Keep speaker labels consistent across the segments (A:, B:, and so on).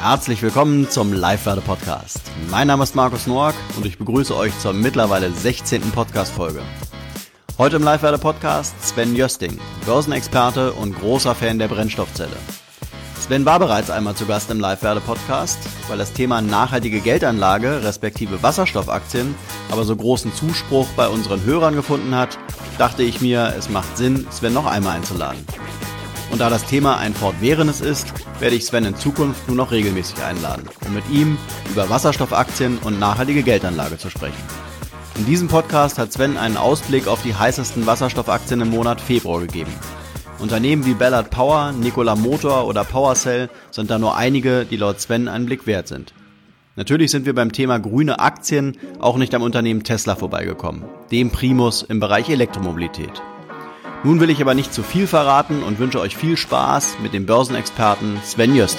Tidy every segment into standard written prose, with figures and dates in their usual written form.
A: Herzlich willkommen zum Live-Werde-Podcast. Mein Name ist Markus Noack und ich begrüße euch zur mittlerweile 16. Podcast-Folge. Heute im Live-Werde-Podcast Sven Jösting, Börsenexperte und großer Fan der Brennstoffzelle. Sven war bereits einmal zu Gast im Live-Werde-Podcast, weil das Thema nachhaltige Geldanlage respektive Wasserstoffaktien aber so großen Zuspruch bei unseren Hörern gefunden hat, dachte ich mir, es macht Sinn, Sven noch einmal einzuladen. Und da das Thema ein fortwährendes ist, werde ich Sven in Zukunft nur noch regelmäßig einladen, um mit ihm über Wasserstoffaktien und nachhaltige Geldanlage zu sprechen. In diesem Podcast hat Sven einen Ausblick auf die heißesten Wasserstoffaktien im Monat Februar gegeben. Unternehmen wie Ballard Power, Nikola Motor oder PowerCell sind da nur einige, die laut Sven einen Blick wert sind. Natürlich sind wir beim Thema grüne Aktien auch nicht am Unternehmen Tesla vorbeigekommen, dem Primus im Bereich Elektromobilität. Nun will ich aber nicht zu viel verraten und wünsche euch viel Spaß mit dem Börsenexperten Sven Jösting.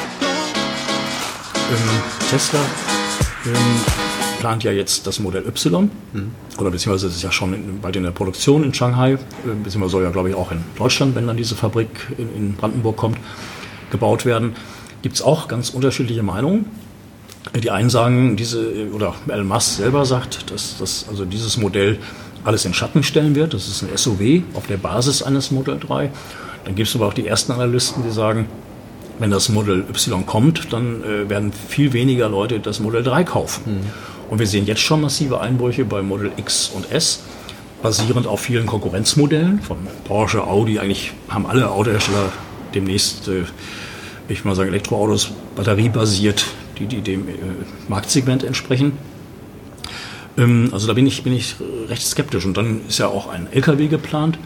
B: Tesla plant ja jetzt das Modell Y, oder beziehungsweise es ist ja schon bald in der Produktion in Shanghai, beziehungsweise soll ja, glaube ich, auch in Deutschland, wenn dann diese Fabrik in Brandenburg kommt, gebaut werden. Gibt es auch ganz unterschiedliche Meinungen. Die einen sagen, oder Elon Musk selber sagt, dass also dieses Modell alles in Schatten stellen wird. Das ist ein SUV auf der Basis eines Model 3. Dann gibt es aber auch die ersten Analysten, die sagen, wenn das Model Y kommt, dann werden viel weniger Leute das Model 3 kaufen. Und wir sehen jetzt schon massive Einbrüche bei Model X und S, basierend auf vielen Konkurrenzmodellen von Porsche, Audi. Eigentlich haben alle Autohersteller demnächst, ich mal sagen, Elektroautos batteriebasiert, die dem Marktsegment entsprechen. Also da bin ich recht skeptisch. Und dann ist ja auch ein LKW geplant,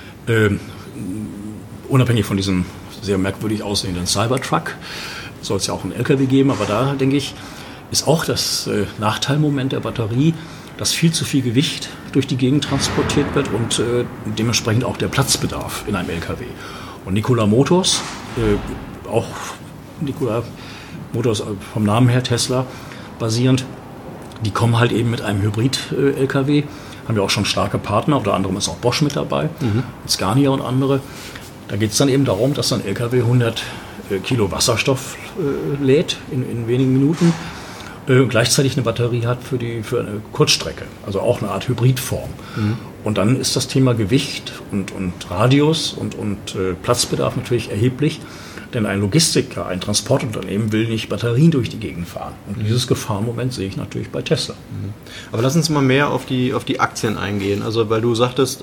B: unabhängig von diesem sehr merkwürdig aussehenden Cybertruck soll es ja auch einen LKW geben. Aber da, denke ich, ist auch das Nachteilmoment der Batterie, dass viel zu viel Gewicht durch die Gegend transportiert wird und dementsprechend auch der Platzbedarf in einem LKW. Und Nikola Motors, auch Nikola Motors vom Namen her Tesla basierend, die kommen halt eben mit einem Hybrid-LKW, haben ja auch schon starke Partner, unter anderem ist auch Bosch mit dabei, Scania und andere. Da geht es dann eben darum, dass ein LKW 100 Kilo Wasserstoff lädt in wenigen Minuten, gleichzeitig eine Batterie hat für eine Kurzstrecke, also auch eine Art Hybridform. Und dann ist das Thema Gewicht und Radius und Platzbedarf natürlich erheblich. Denn ein Logistiker, ein Transportunternehmen will nicht Batterien durch die Gegend fahren. Und dieses Gefahrenmoment sehe ich natürlich bei Tesla.
A: Aber lass uns mal mehr auf die Aktien eingehen. Also weil du sagtest,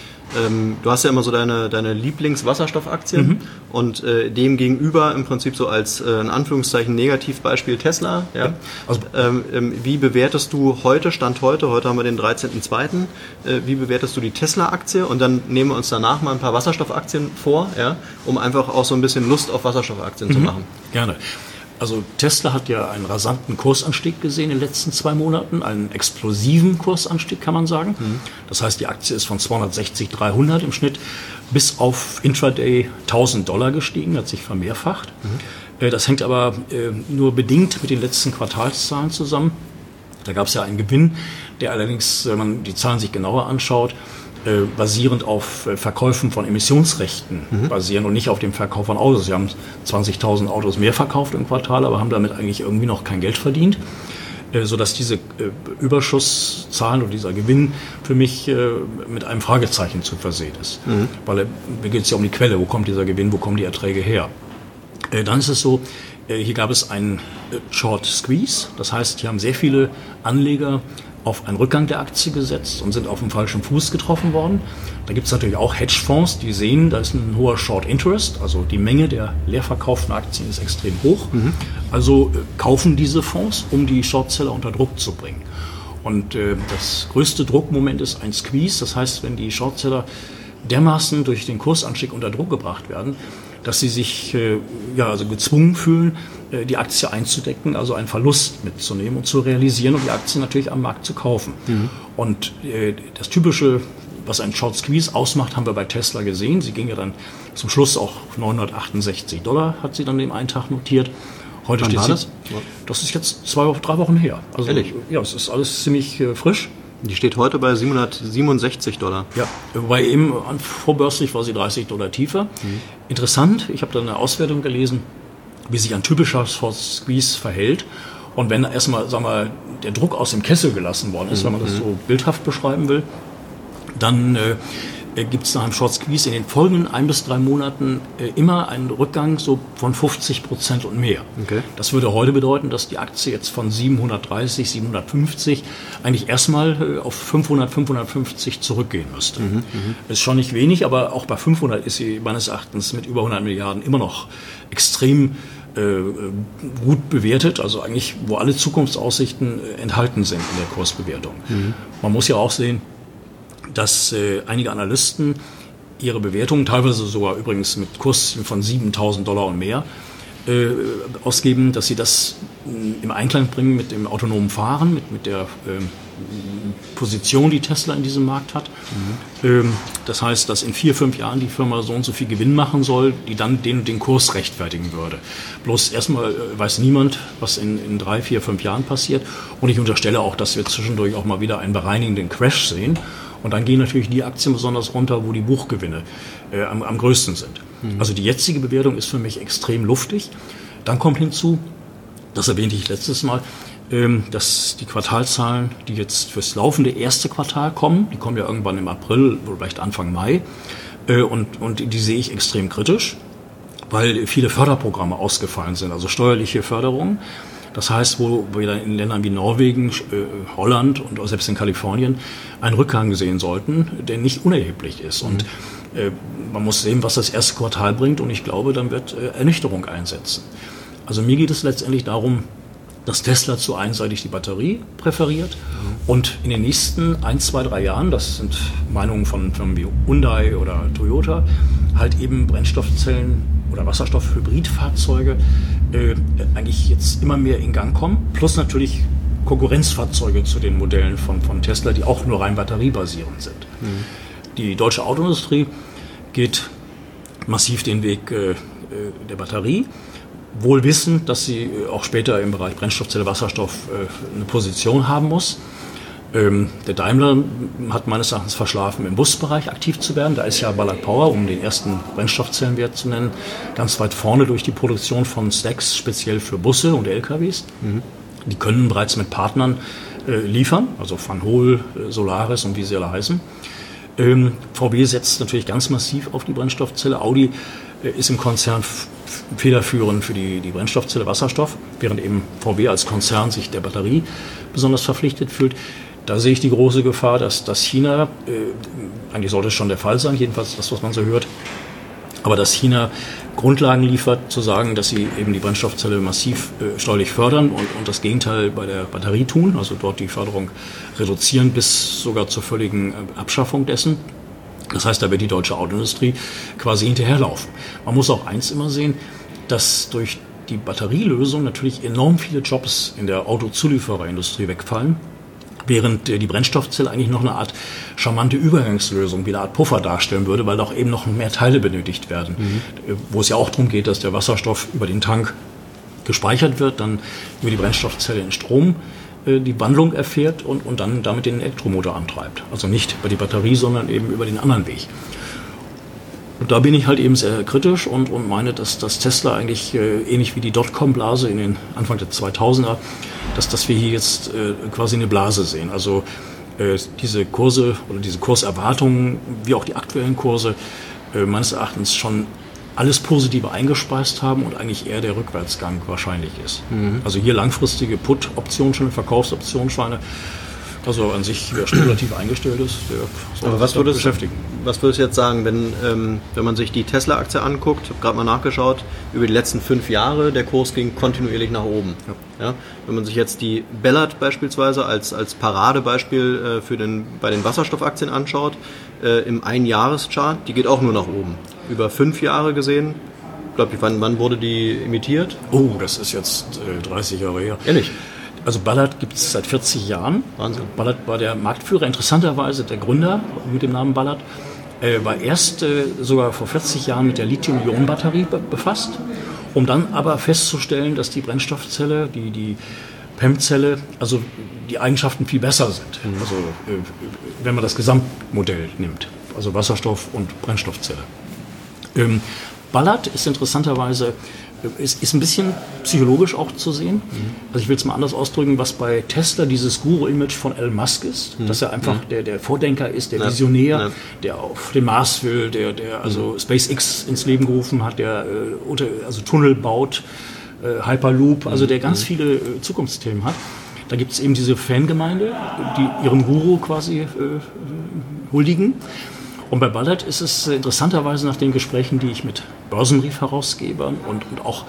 A: du hast ja immer so deine Lieblingswasserstoffaktien und dem gegenüber im Prinzip so als in Anführungszeichen Negativbeispiel Tesla. Ja? Also, wie bewertest du Stand heute haben wir den 13.02., wie bewertest du die Tesla-Aktie? Und dann nehmen wir uns danach mal ein paar Wasserstoffaktien vor, ja, um einfach auch so ein bisschen Lust auf Wasserstoffaktien zu machen.
B: Gerne. Also Tesla hat ja einen rasanten Kursanstieg gesehen in den letzten 2 Monaten, einen explosiven Kursanstieg, kann man sagen. Das heißt, die Aktie ist von 260, 300 im Schnitt bis auf Intraday $1.000 gestiegen, hat sich vermehrfacht. Das hängt aber nur bedingt mit den letzten Quartalszahlen zusammen. Da gab es ja einen Gewinn, der allerdings, wenn man die Zahlen sich genauer anschaut, basierend auf Verkäufen von Emissionsrechten basieren und nicht auf dem Verkauf von Autos. Sie haben 20.000 Autos mehr verkauft im Quartal, aber haben damit eigentlich irgendwie noch kein Geld verdient, sodass diese Überschusszahlen oder dieser Gewinn für mich mit einem Fragezeichen zu versehen ist. Weil mir geht es ja um die Quelle, wo kommt dieser Gewinn, wo kommen die Erträge her? Dann ist es so, hier gab es einen Short Squeeze, das heißt, hier haben sehr viele Anleger auf einen Rückgang der Aktie gesetzt und sind auf dem falschen Fuß getroffen worden. Da gibt es natürlich auch Hedgefonds, die sehen, da ist ein hoher Short Interest, also die Menge der leer verkauften Aktien ist extrem hoch. Also kaufen diese Fonds, um die Shortseller unter Druck zu bringen. Und das größte Druckmoment ist ein Squeeze, das heißt, wenn die Shortseller dermaßen durch den Kursanstieg unter Druck gebracht werden, dass sie sich also gezwungen fühlen, die Aktie einzudecken, also einen Verlust mitzunehmen und zu realisieren und die Aktie natürlich am Markt zu kaufen. Und das Typische, was ein Short Squeeze ausmacht, haben wir bei Tesla gesehen. Sie ging ja dann zum Schluss auch $968, hat sie dann den einen Tag notiert. Heute steht sie. Das ist jetzt 3 Wochen her. Also, ehrlich? Ja, es ist alles ziemlich frisch.
A: Die steht heute bei $767.
B: Ja, wobei eben vorbörslich war sie $30 tiefer. Interessant, ich habe da eine Auswertung gelesen wie sich ein typischer Short Squeeze verhält. Und wenn erstmal, sagen wir, der Druck aus dem Kessel gelassen worden ist, wenn man das so bildhaft beschreiben will, dann gibt es nach einem Short Squeeze in den folgenden 1 bis 3 Monaten immer einen Rückgang so von 50% und mehr. Okay. Das würde heute bedeuten, dass die Aktie jetzt von 730, 750 eigentlich erstmal auf 500, 550 zurückgehen müsste. Ist schon nicht wenig, aber auch bei 500 ist sie meines Erachtens mit über 100 Milliarden immer noch extrem gut bewertet, also eigentlich, wo alle Zukunftsaussichten enthalten sind in der Kursbewertung. Man muss ja auch sehen, dass einige Analysten ihre Bewertungen, teilweise sogar übrigens mit Kurszielen von $7.000 und mehr, ausgeben, dass sie das im Einklang bringen mit dem autonomen Fahren, mit der Position, die Tesla in diesem Markt hat. Das heißt, dass in 4, 5 Jahren die Firma so und so viel Gewinn machen soll, die dann den Kurs rechtfertigen würde. Bloß erstmal weiß niemand, was in 3, 4, 5 Jahren passiert. Und ich unterstelle auch, dass wir zwischendurch auch mal wieder einen bereinigenden Crash sehen. Und dann gehen natürlich die Aktien besonders runter, wo die Buchgewinne am größten sind. Also die jetzige Bewertung ist für mich extrem luftig. Dann kommt hinzu, das erwähnte ich letztes Mal, dass die Quartalzahlen, die jetzt fürs laufende erste Quartal kommen, die kommen ja irgendwann im April oder vielleicht Anfang Mai, und die sehe ich extrem kritisch, weil viele Förderprogramme ausgefallen sind, also steuerliche Förderungen. Das heißt, wo wir in Ländern wie Norwegen, Holland und auch selbst in Kalifornien einen Rückgang sehen sollten, der nicht unerheblich ist. Und man muss sehen, was das erste Quartal bringt, und ich glaube, dann wird Ernüchterung einsetzen. Also mir geht es letztendlich darum, dass Tesla zu einseitig die Batterie präferiert und in den nächsten 1, 2, 3 Jahren, das sind Meinungen von Firmen wie Hyundai oder Toyota, halt eben Brennstoffzellen oder Wasserstoff-Hybridfahrzeuge eigentlich jetzt immer mehr in Gang kommen, plus natürlich Konkurrenzfahrzeuge zu den Modellen von Tesla, die auch nur rein batteriebasierend sind. Die deutsche Autoindustrie geht massiv den Weg der Batterie, wohl wissend, dass sie auch später im Bereich Brennstoffzelle, Wasserstoff eine Position haben muss. Der Daimler hat meines Erachtens verschlafen, im Busbereich aktiv zu werden. Da ist ja Ballard Power, um den ersten Brennstoffzellenwert zu nennen, ganz weit vorne durch die Produktion von Stacks, speziell für Busse und LKWs. Die können bereits mit Partnern liefern, also Van Hool, Solaris und wie sie alle heißen. VW setzt natürlich ganz massiv auf die Brennstoffzelle. Audi ist im Konzern federführend für die Brennstoffzelle Wasserstoff, während eben VW als Konzern sich der Batterie besonders verpflichtet fühlt. Da sehe ich die große Gefahr, dass China, eigentlich sollte es schon der Fall sein, jedenfalls das, was man so hört, aber dass China Grundlagen liefert, zu sagen, dass sie eben die Brennstoffzelle massiv steuerlich fördern und das Gegenteil bei der Batterie tun, also dort die Förderung reduzieren bis sogar zur völligen Abschaffung dessen. Das heißt, da wird die deutsche Autoindustrie quasi hinterherlaufen. Man muss auch eins immer sehen, dass durch die Batterielösung natürlich enorm viele Jobs in der Autozuliefererindustrie wegfallen, während die Brennstoffzelle eigentlich noch eine Art charmante Übergangslösung, wie eine Art Puffer darstellen würde, weil auch eben noch mehr Teile benötigt werden. Wo es ja auch darum geht, dass der Wasserstoff über den Tank gespeichert wird, dann über die Brennstoffzelle in Strom die Wandlung erfährt und dann damit den Elektromotor antreibt. Also nicht über die Batterie, sondern eben über den anderen Weg. Und da bin ich halt eben sehr kritisch und meine, dass Tesla eigentlich ähnlich wie die Dotcom-Blase in den Anfang der 2000er, dass wir hier jetzt quasi eine Blase sehen. Also diese Kurse oder diese Kurserwartungen, wie auch die aktuellen Kurse, meines Erachtens schon alles Positive eingespeist haben und eigentlich eher der Rückwärtsgang wahrscheinlich ist. Also hier langfristige Put-Optionen, schon Verkaufsoptionsscheine, also an sich, wer spekulativ eingestellt ist, der soll sich damit beschäftigen.
A: Was würdest du jetzt sagen, wenn man sich die Tesla-Aktie anguckt, ich habe gerade mal nachgeschaut, über die letzten 5 Jahre, der Kurs ging kontinuierlich nach oben. Ja, wenn man sich jetzt die Ballard beispielsweise als Paradebeispiel bei den Wasserstoffaktien anschaut, im Einjahreschart, die geht auch nur nach oben. Über 5 Jahre gesehen, glaube ich, wann wurde die emittiert?
B: Oh, das ist jetzt 30 Jahre her.
A: Ehrlich?
B: Also Ballard gibt es seit 40 Jahren.
A: Wahnsinn.
B: Ballard war der Marktführer, interessanterweise der Gründer mit dem Namen Ballard, war erst sogar vor 40 Jahren mit der Lithium-Ionen-Batterie befasst, um dann aber festzustellen, dass die Brennstoffzelle, die PEM-Zelle, also die Eigenschaften viel besser sind. Also wenn man das Gesamtmodell nimmt, also Wasserstoff und Brennstoffzelle. Ballard ist interessanterweise, ist ein bisschen psychologisch auch zu sehen. Also ich will es mal anders ausdrücken, was bei Tesla dieses Guru-Image von Elon Musk ist, dass er einfach der Vordenker ist, der Visionär, der auf den Mars will, der also SpaceX ins Leben gerufen hat, der also Tunnel baut, Hyperloop, also der ganz viele Zukunftsthemen hat. Da gibt es eben diese Fangemeinde, die ihrem Guru quasi huldigen. Und bei Ballard ist es interessanterweise nach den Gesprächen, die ich mit Börsenbriefherausgebern und auch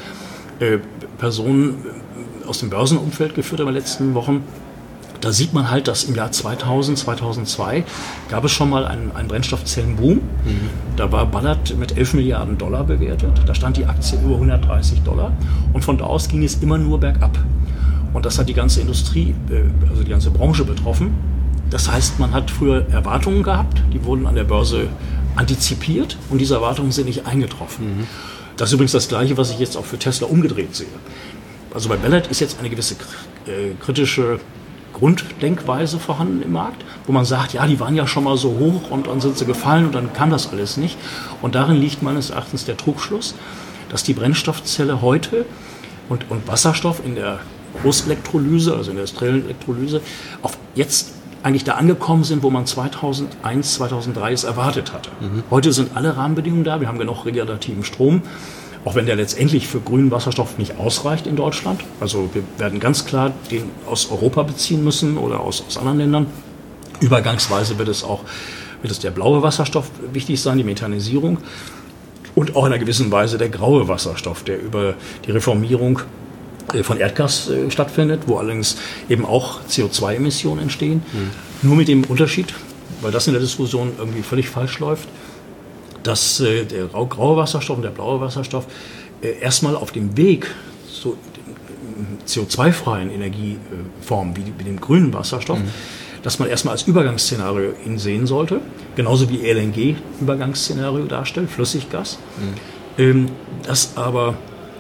B: Personen aus dem Börsenumfeld geführt habe in den letzten Wochen, da sieht man halt, dass im Jahr 2000, 2002 gab es schon mal einen Brennstoffzellenboom. Da war Ballard mit 11 Milliarden Dollar bewertet. Da stand die Aktie über $130. Und von da aus ging es immer nur bergab. Und das hat die ganze Industrie, also die ganze Branche betroffen. Das heißt, man hat früher Erwartungen gehabt, die wurden an der Börse antizipiert und diese Erwartungen sind nicht eingetroffen. Das ist übrigens das Gleiche, was ich jetzt auch für Tesla umgedreht sehe. Also bei Ballard ist jetzt eine gewisse kritische Grunddenkweise vorhanden im Markt, wo man sagt, ja, die waren ja schon mal so hoch und dann sind sie gefallen und dann kam das alles nicht. Und darin liegt meines Erachtens der Trugschluss, dass die Brennstoffzelle heute und Wasserstoff in der Großelektrolyse, also in der industriellen Elektrolyse, auf jetzt eigentlich da angekommen sind, wo man 2001, 2003 es erwartet hatte. Heute sind alle Rahmenbedingungen da, wir haben genug regenerativen Strom, auch wenn der letztendlich für grünen Wasserstoff nicht ausreicht in Deutschland. Also wir werden ganz klar den aus Europa beziehen müssen oder aus anderen Ländern. Übergangsweise wird es der blaue Wasserstoff wichtig sein, die Methanisierung. Und auch in einer gewissen Weise der graue Wasserstoff, der über die Reformierung von Erdgas stattfindet, wo allerdings eben auch CO2-Emissionen entstehen. Nur mit dem Unterschied, weil das in der Diskussion irgendwie völlig falsch läuft, dass der graue Wasserstoff und der blaue Wasserstoff erstmal auf dem Weg zu CO2-freien Energieformen wie dem grünen Wasserstoff, dass man erstmal als Übergangsszenario ihn sehen sollte, genauso wie LNG Übergangsszenario darstellt, Flüssiggas. Das aber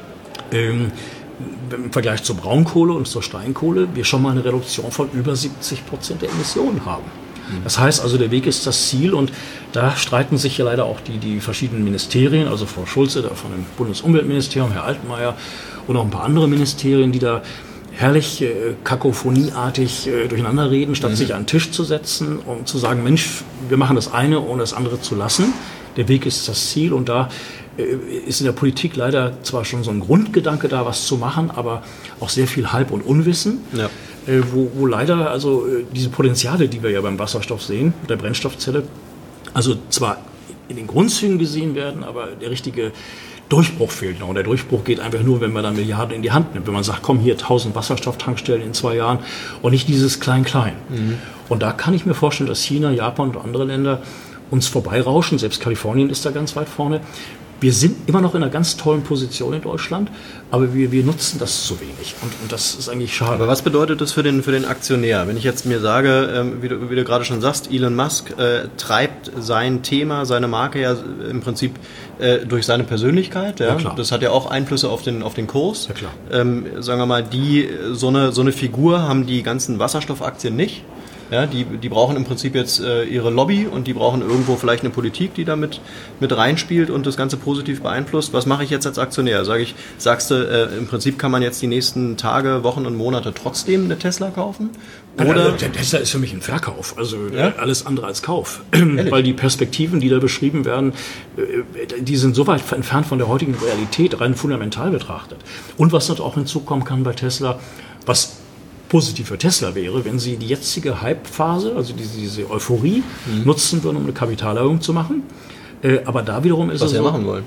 B: im Vergleich zur Braunkohle und zur Steinkohle wir schon mal eine Reduktion von über 70% der Emissionen haben. Das heißt also, der Weg ist das Ziel und da streiten sich ja leider auch die verschiedenen Ministerien, also Frau Schulze da von dem Bundesumweltministerium, Herr Altmaier und auch ein paar andere Ministerien, die da herrlich kakophonieartig durcheinander reden, statt sich an den Tisch zu setzen und zu sagen, Mensch, wir machen das eine, ohne das andere zu lassen. Der Weg ist das Ziel und da ist in der Politik leider zwar schon so ein Grundgedanke da, was zu machen, aber auch sehr viel Halb- und Unwissen, wo leider also diese Potenziale, die wir ja beim Wasserstoff sehen, der Brennstoffzelle, also zwar in den Grundzügen gesehen werden, aber der richtige Durchbruch fehlt noch. Und der Durchbruch geht einfach nur, wenn man da Milliarden in die Hand nimmt. Wenn man sagt, komm, hier 1000 Wasserstofftankstellen in 2 Jahren und nicht dieses Klein-Klein. Und da kann ich mir vorstellen, dass China, Japan und andere Länder uns vorbeirauschen. Selbst Kalifornien ist da ganz weit vorne. Wir sind immer noch in einer ganz tollen Position in Deutschland, aber wir nutzen das zu wenig und das ist eigentlich schade.
A: Aber was bedeutet das für den Aktionär? Wenn ich jetzt mir sage, wie du gerade schon sagst, Elon Musk treibt sein Thema, seine Marke ja im Prinzip durch seine Persönlichkeit. Ja? Ja, das hat ja auch Einflüsse auf den Kurs.
B: Ja, klar.
A: Sagen wir mal, so eine Figur haben die ganzen Wasserstoffaktien nicht. Ja, die brauchen im Prinzip jetzt ihre Lobby und die brauchen irgendwo vielleicht eine Politik, die da mit reinspielt und das Ganze positiv beeinflusst. Was mache ich jetzt als Aktionär? Sagst du, im Prinzip kann man jetzt die nächsten Tage, Wochen und Monate trotzdem eine Tesla kaufen?
B: Oder? Der Tesla ist für mich ein Verkauf, also alles andere als Kauf. Weil die Perspektiven, die da beschrieben werden, die sind so weit entfernt von der heutigen Realität, rein fundamental betrachtet. Und was dort auch hinzukommen kann bei Tesla, was positiv für Tesla wäre, wenn sie die jetzige Hype-Phase, also diese Euphorie, nutzen würden, um eine Kapitalerhöhung zu machen. Aber da wiederum ist
A: was sie machen wollen.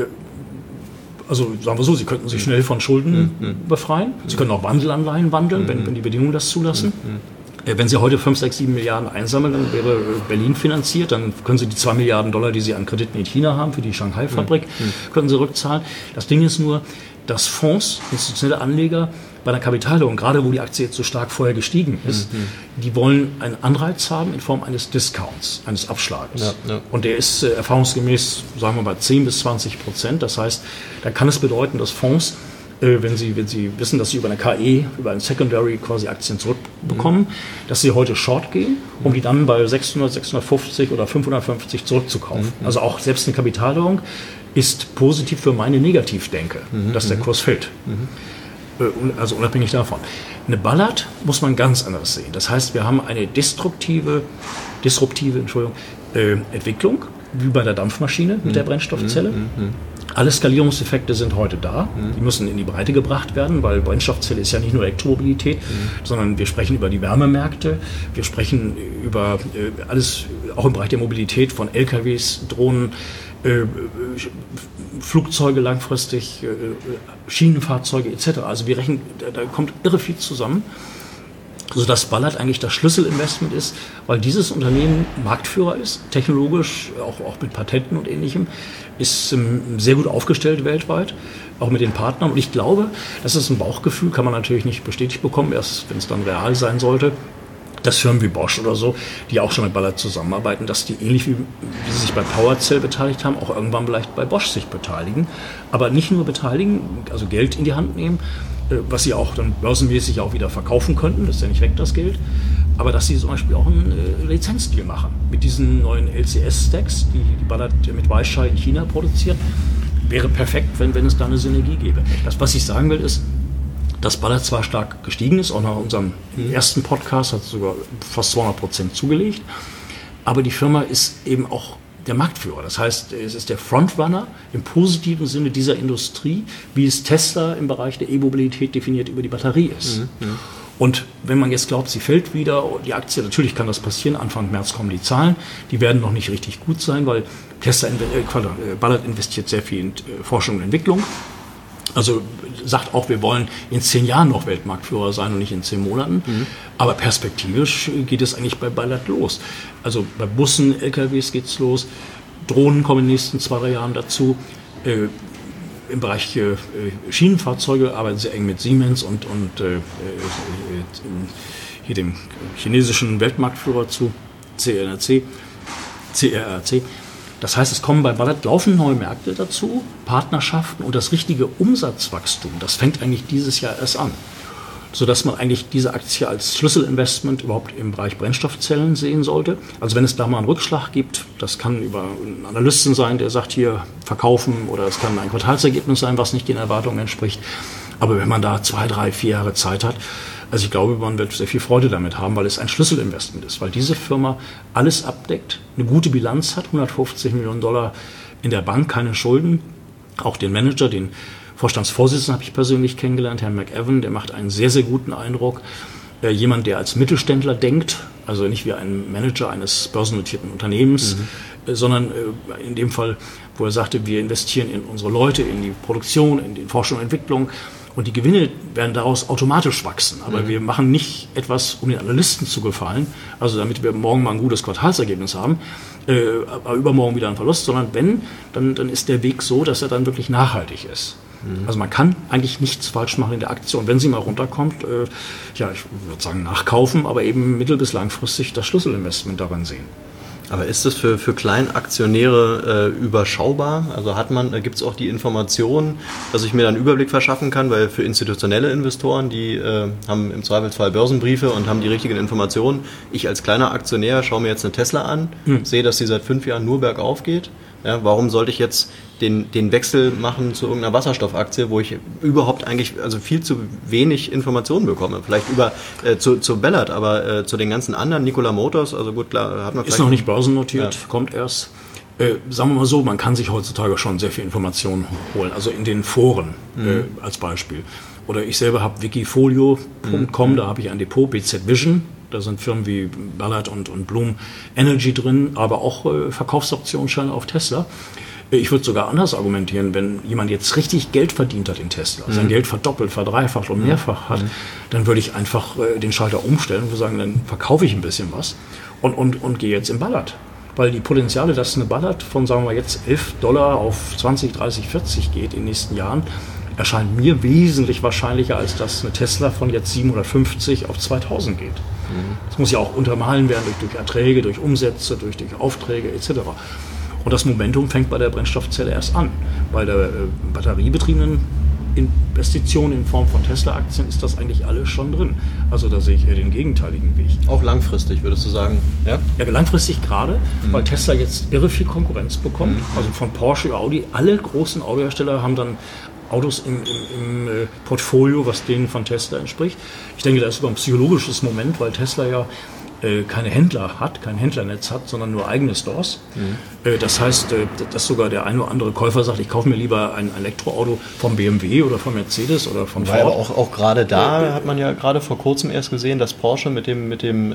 B: Also sagen wir so, sie könnten sich schnell von Schulden befreien. Sie können auch Wandelanleihen wandeln, wenn die Bedingungen das zulassen. Wenn Sie heute 5, 6, 7 Milliarden einsammeln, dann wäre Berlin finanziert. Dann können Sie die 2 Milliarden Dollar, die Sie an Krediten in China haben, für die Shanghai-Fabrik, können Sie rückzahlen. Das Ding ist nur, dass Fonds, institutionelle Anleger, bei einer Kapitalerhöhung, gerade wo die Aktie jetzt so stark vorher gestiegen ist, die wollen einen Anreiz haben in Form eines Discounts, eines Abschlages. Ja. Und der ist erfahrungsgemäß, sagen wir mal, 10-20%. Das heißt, da kann es bedeuten, dass Fonds, wenn sie wissen, dass sie über eine KE, über ein Secondary quasi Aktien zurückbekommen, dass sie heute short gehen, um die dann bei 600, 650 oder 550 zurückzukaufen. Also auch selbst eine Kapitalerhöhung ist positiv für meine Negativdenke, dass der Kurs fällt. Also unabhängig davon. Eine Ballard muss man ganz anders sehen. Das heißt, wir haben eine disruptive Entwicklung, wie bei der Dampfmaschine mit der Brennstoffzelle. Alle Skalierungseffekte sind heute da. Die müssen in die Breite gebracht werden, weil Brennstoffzelle ist ja nicht nur Elektromobilität, sondern wir sprechen über die Wärmemärkte. Wir sprechen über alles, auch im Bereich der Mobilität, von LKWs, Drohnen, Flugzeuge langfristig, Schienenfahrzeuge etc. Also wir rechnen, da kommt irre viel zusammen, sodass Ballard eigentlich das Schlüsselinvestment ist, weil dieses Unternehmen Marktführer ist, technologisch, auch mit Patenten und Ähnlichem, ist sehr gut aufgestellt weltweit, auch mit den Partnern. Und ich glaube, das ist ein Bauchgefühl, kann man natürlich nicht bestätigt bekommen, erst wenn es dann real sein sollte, dass Firmen wie Bosch oder so, die auch schon mit Ballard zusammenarbeiten, dass die ähnlich wie sie sich bei PowerCell beteiligt haben, auch irgendwann vielleicht bei Bosch sich beteiligen. Aber nicht nur beteiligen, also Geld in die Hand nehmen, was sie auch dann börsenmäßig auch wieder verkaufen könnten, das ist ja nicht weg, das Geld, aber dass sie zum Beispiel auch einen Lizenzdeal machen mit diesen neuen LCS-Stacks, die Ballard mit Weichai in China produziert, wäre perfekt, wenn es da eine Synergie gäbe. Das, was ich sagen will, ist, dass Ballard zwar stark gestiegen ist, auch nach unserem ersten Podcast hat es sogar fast 200% zugelegt, aber die Firma ist eben auch der Marktführer. Das heißt, es ist der Frontrunner im positiven Sinne dieser Industrie, wie es Tesla im Bereich der E-Mobilität definiert über die Batterie ist. Und wenn man jetzt glaubt, sie fällt wieder, die Aktie, natürlich kann das passieren, Anfang März kommen die Zahlen, die werden noch nicht richtig gut sein, weil Ballard investiert sehr viel in Forschung und Entwicklung. Also sagt auch, wir wollen in 10 Jahren noch Weltmarktführer sein und nicht in 10 Monaten. Aber perspektivisch geht es eigentlich bei Ballard los. Also bei Bussen, LKWs geht's los, Drohnen kommen in den nächsten 2-3 Jahren dazu. Im Bereich Schienenfahrzeuge arbeiten sie eng mit Siemens und hier dem chinesischen Weltmarktführer zu, CRRC. Das heißt, es kommen bei Ballard laufend neue Märkte dazu, Partnerschaften und das richtige Umsatzwachstum, das fängt eigentlich dieses Jahr erst an. Sodass man eigentlich diese Aktie als Schlüsselinvestment überhaupt im Bereich Brennstoffzellen sehen sollte. Also wenn es da mal einen Rückschlag gibt, das kann über einen Analysten sein, der sagt, hier verkaufen, oder es kann ein Quartalsergebnis sein, was nicht den Erwartungen entspricht. Aber wenn man da 2, 3, 4 Jahre Zeit hat, also ich glaube, man wird sehr viel Freude damit haben, weil es ein Schlüsselinvestment ist, weil diese Firma alles abdeckt, eine gute Bilanz hat, $150 Millionen in der Bank, keine Schulden. Auch den Manager, den Vorstandsvorsitzenden habe ich persönlich kennengelernt, Herrn McEwan, der macht einen sehr, sehr guten Eindruck. Jemand, der als Mittelständler denkt, also nicht wie ein Manager eines börsennotierten Unternehmens, sondern in dem Fall, wo er sagte, wir investieren in unsere Leute, in die Produktion, in die Forschung und Entwicklung. Und die Gewinne werden daraus automatisch wachsen. Aber wir machen nicht etwas, um den Analysten zu gefallen, also damit wir morgen mal ein gutes Quartalsergebnis haben, aber übermorgen wieder einen Verlust, sondern wenn, dann ist der Weg so, dass er dann wirklich nachhaltig ist. Also man kann eigentlich nichts falsch machen in der Aktie. Und wenn sie mal runterkommt, ich würde sagen nachkaufen, aber eben mittel- bis langfristig das Schlüsselinvestment darin sehen.
A: Aber ist das für Kleinaktionäre überschaubar? Also gibt es auch die Informationen, dass ich mir dann einen Überblick verschaffen kann? Weil für institutionelle Investoren, die haben im Zweifelsfall Börsenbriefe und haben die richtigen Informationen. Ich als kleiner Aktionär schaue mir jetzt eine Tesla an, sehe, dass sie seit 5 Jahren nur bergauf geht. Ja, warum sollte ich jetzt den Wechsel machen zu irgendeiner Wasserstoffaktie, wo ich überhaupt eigentlich viel zu wenig Informationen bekomme? Vielleicht zu Ballard, aber zu den ganzen anderen, Nikola Motors, also gut, klar, hat man vielleicht...
B: Ist noch nicht börsennotiert, kommt erst. Sagen wir mal so, man kann sich heutzutage schon sehr viel Informationen holen, also in den Foren als Beispiel. Oder ich selber habe wikifolio.com, da habe ich ein Depot, BZ Vision. Da sind Firmen wie Ballard und Bloom Energy drin, aber auch Verkaufsoptionsscheine auf Tesla. Ich würde sogar anders argumentieren, wenn jemand jetzt richtig Geld verdient hat in Tesla, sein Geld verdoppelt, verdreifacht und mehrfach hat, dann würde ich einfach den Schalter umstellen und sagen, dann verkaufe ich ein bisschen was und gehe jetzt in Ballard. Weil die Potenziale, dass eine Ballard von, sagen wir jetzt, $11 auf 20, 30, 40 geht in den nächsten Jahren, erscheint mir wesentlich wahrscheinlicher, als dass eine Tesla von jetzt 750 auf 2000 geht. Das muss ja auch untermalen werden durch Erträge, durch Umsätze, durch Aufträge etc. Und das Momentum fängt bei der Brennstoffzelle erst an. Bei der batteriebetriebenen Investitionen in Form von Tesla-Aktien ist das eigentlich alles schon drin. Also da sehe ich eher den gegenteiligen Weg.
A: Auch langfristig, würdest du sagen? Ja,
B: ja, langfristig gerade, weil Tesla jetzt irre viel Konkurrenz bekommt. Also von Porsche über Audi, alle großen Autohersteller haben dann Autos im Portfolio, was denen von Tesla entspricht. Ich denke, da ist sogar ein psychologisches Moment, weil Tesla ja keine Händler hat, kein Händlernetz hat, sondern nur eigene Stores. Das heißt, dass sogar der ein oder andere Käufer sagt, ich kaufe mir lieber ein Elektroauto vom BMW oder vom Mercedes oder vom Ford.
A: Aber auch gerade da hat man ja gerade vor kurzem erst gesehen, dass Porsche mit dem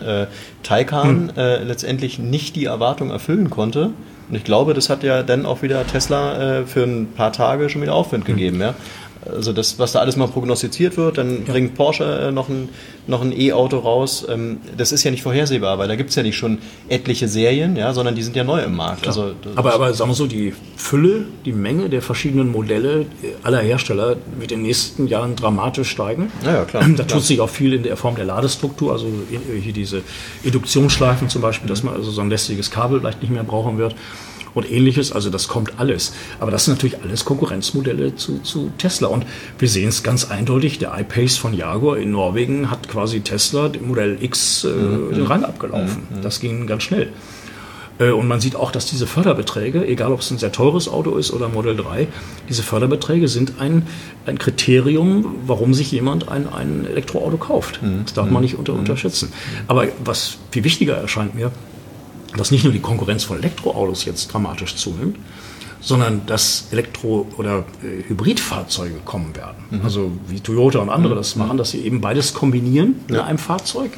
A: Taycan letztendlich nicht die Erwartung erfüllen konnte. Und ich glaube, das hat ja dann auch wieder Tesla für ein paar Tage schon wieder Aufwind gegeben. Ja? Also das, was da alles mal prognostiziert wird, dann bringt Porsche noch ein E-Auto raus. Das ist ja nicht vorhersehbar, weil da gibt es ja nicht schon etliche Serien, ja, sondern die sind ja neu im Markt. Also,
B: aber sagen wir so, die Fülle, die Menge der verschiedenen Modelle aller Hersteller wird in den nächsten Jahren dramatisch steigen.
A: Ja, klar.
B: Da tut sich auch viel in der Form der Ladestruktur, also hier diese Induktionsschleifen zum Beispiel, dass man also so ein lästiges Kabel vielleicht nicht mehr brauchen wird. Und Ähnliches, also das kommt alles. Aber das sind natürlich alles Konkurrenzmodelle zu Tesla. Und wir sehen es ganz eindeutig, der I-Pace von Jaguar in Norwegen hat quasi Tesla, dem Modell X, den Rang abgelaufen. Das ging ganz schnell. Und man sieht auch, dass diese Förderbeträge, egal ob es ein sehr teures Auto ist oder Model 3, diese Förderbeträge sind ein Kriterium, warum sich jemand ein Elektroauto kauft. Das darf man nicht unterschätzen. Aber was viel wichtiger erscheint mir, dass nicht nur die Konkurrenz von Elektroautos jetzt dramatisch zunimmt, sondern dass Elektro- oder Hybridfahrzeuge kommen werden. Also wie Toyota und andere das machen, dass sie eben beides kombinieren in einem Fahrzeug.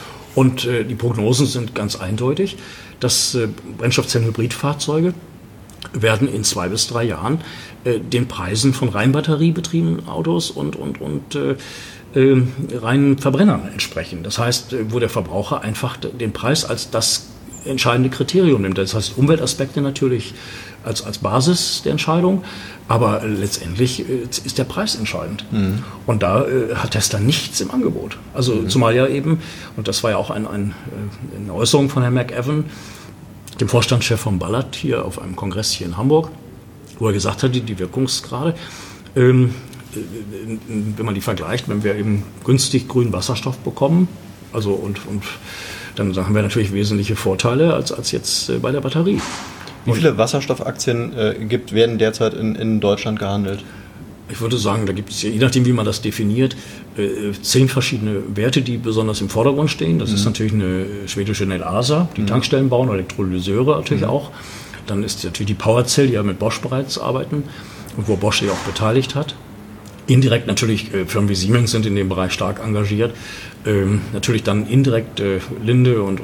B: Und die Prognosen sind ganz eindeutig, dass Brennstoffzellen-Hybridfahrzeuge werden in 2 bis 3 Jahren den Preisen von rein batteriebetriebenen Autos und reinen Verbrennern entsprechen. Das heißt, wo der Verbraucher einfach den Preis als das entscheidende Kriterium nimmt. Das heißt, Umweltaspekte natürlich als Basis der Entscheidung, aber letztendlich ist der Preis entscheidend. Und da hat Tesla nichts im Angebot. Also zumal ja eben, und das war ja auch eine Äußerung von Herrn McEwen, dem Vorstandschef von Ballard hier auf einem Kongress hier in Hamburg, wo er gesagt hat, die Wirkungsgrade, wenn man die vergleicht, wenn wir eben günstig grünen Wasserstoff bekommen, also und dann haben wir natürlich wesentliche Vorteile als jetzt bei der Batterie.
A: Wie viele Wasserstoffaktien werden derzeit in Deutschland gehandelt?
B: Ich würde sagen, da gibt es, je nachdem wie man das definiert, 10 verschiedene Werte, die besonders im Vordergrund stehen. Das ist natürlich eine schwedische Nelasa, die Tankstellen bauen, Elektrolyseure natürlich auch. Dann ist natürlich die PowerCell, die ja mit Bosch bereits arbeiten und wo Bosch sich auch beteiligt hat. Indirekt natürlich Firmen wie Siemens sind in dem Bereich stark engagiert. Natürlich dann indirekt Linde und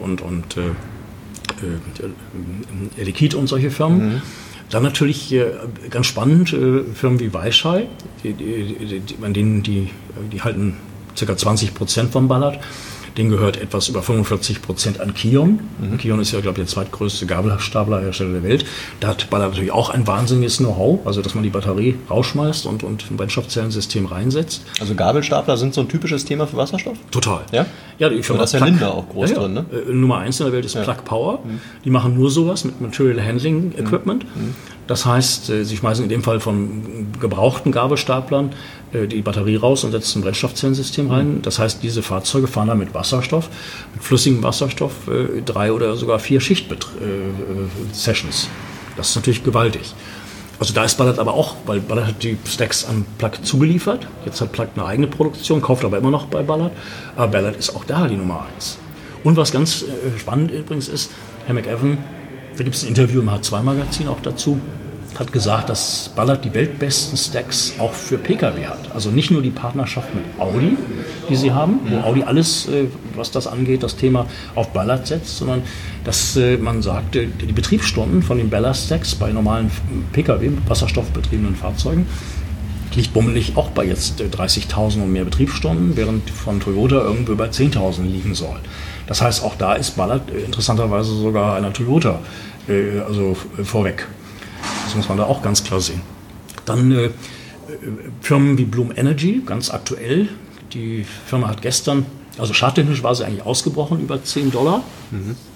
B: Air Liquide und solche Firmen. Dann natürlich ganz spannend Firmen wie Weichai, die halten ca. 20% vom Ballard. Denen gehört etwas über 45% an Kion. Kion ist ja, glaube ich, der zweitgrößte Gabelstaplerhersteller der Welt. Da hat Ballard natürlich auch ein wahnsinniges Know-how, also dass man die Batterie rausschmeißt und ein Brennstoffzellensystem reinsetzt.
A: Also Gabelstapler sind so ein typisches Thema für Wasserstoff?
B: Total.
A: Ja?
B: Ja, die Firma
A: da ist ja Linde auch groß drin, ne?
B: Nummer 1 in der Welt ist Plug Power. Die machen nur sowas mit Material Handling Equipment. Das heißt, sie schmeißen in dem Fall von gebrauchten Gabelstaplern die Batterie raus und setzen ein Brennstoffzellensystem rein. Das heißt, diese Fahrzeuge fahren dann mit Wasserstoff, mit flüssigem Wasserstoff, 3 oder sogar 4 Schicht-Sessions. Das ist natürlich gewaltig. Also da ist Ballard aber auch, weil Ballard hat die Stacks an Plug zugeliefert. Jetzt hat Plug eine eigene Produktion, kauft aber immer noch bei Ballard. Aber Ballard ist auch da die Nummer 1. Und was ganz spannend übrigens ist, Herr McEwen, da gibt es ein Interview im H2-Magazin auch dazu, hat gesagt, dass Ballard die weltbesten Stacks auch für Pkw hat. Also nicht nur die Partnerschaft mit Audi, die sie haben, wo Audi alles, was das angeht, das Thema auf Ballard setzt, sondern dass man sagt, die Betriebsstunden von den Ballard-Stacks bei normalen Pkw, wasserstoffbetriebenen Fahrzeugen, liegt bummelig auch bei jetzt 30.000 und mehr Betriebsstunden, während von Toyota irgendwo bei 10.000 liegen soll. Das heißt, auch da ist Ballard interessanterweise sogar einer Toyota vorweg. Das muss man da auch ganz klar sehen. Dann Firmen wie Bloom Energy, ganz aktuell. Die Firma hat gestern, also charttechnisch war sie eigentlich ausgebrochen über $10.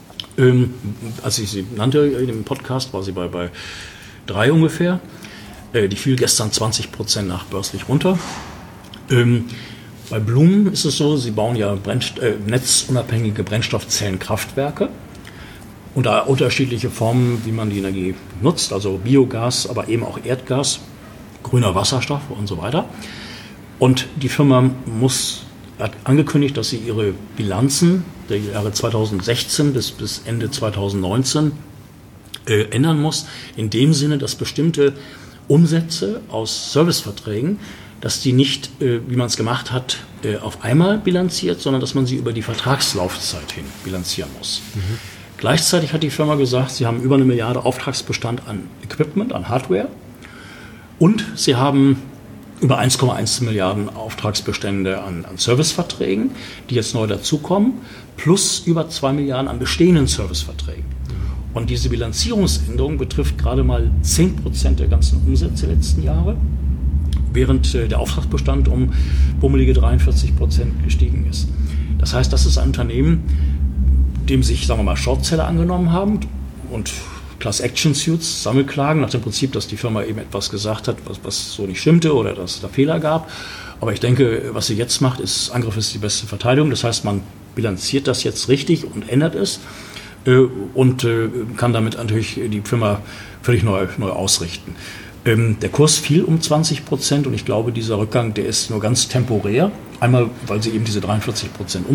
B: Als ich sie nannte in dem Podcast, war sie bei 3 ungefähr. Die fiel gestern 20% nachbörslich runter. Bei Bloom ist es so, sie bauen ja netzunabhängige Brennstoffzellenkraftwerke und da unterschiedliche Formen, wie man die Energie nutzt, also Biogas, aber eben auch Erdgas, grüner Wasserstoff und so weiter. Und die Firma hat angekündigt, dass sie ihre Bilanzen der Jahre 2016 bis Ende 2019 ändern muss, in dem Sinne, dass bestimmte Umsätze aus Serviceverträgen, dass die nicht, wie man es gemacht hat, auf einmal bilanziert, sondern dass man sie über die Vertragslaufzeit hin bilanzieren muss. Gleichzeitig hat die Firma gesagt, sie haben über 1 Milliarde Auftragsbestand an Equipment, an Hardware und sie haben über 1,1 Milliarden Auftragsbestände an Serviceverträgen, die jetzt neu dazukommen, plus über 2 Milliarden an bestehenden Serviceverträgen. Und diese Bilanzierungsänderung betrifft gerade mal 10% der ganzen Umsätze der letzten Jahre, während der Auftragsbestand um bummelige 43% gestiegen ist. Das heißt, das ist ein Unternehmen, dem sich, sagen wir mal, Shortseller angenommen haben und Class-Action-Suits, Sammelklagen, nach dem Prinzip, dass die Firma eben etwas gesagt hat, was so nicht stimmte oder dass es da Fehler gab. Aber ich denke, was sie jetzt macht, Angriff ist die beste Verteidigung. Das heißt, man bilanziert das jetzt richtig und ändert es und kann damit natürlich die Firma völlig neu ausrichten. Der Kurs fiel um 20% und ich glaube, dieser Rückgang, der ist nur ganz temporär. Einmal, weil sie eben diese 43%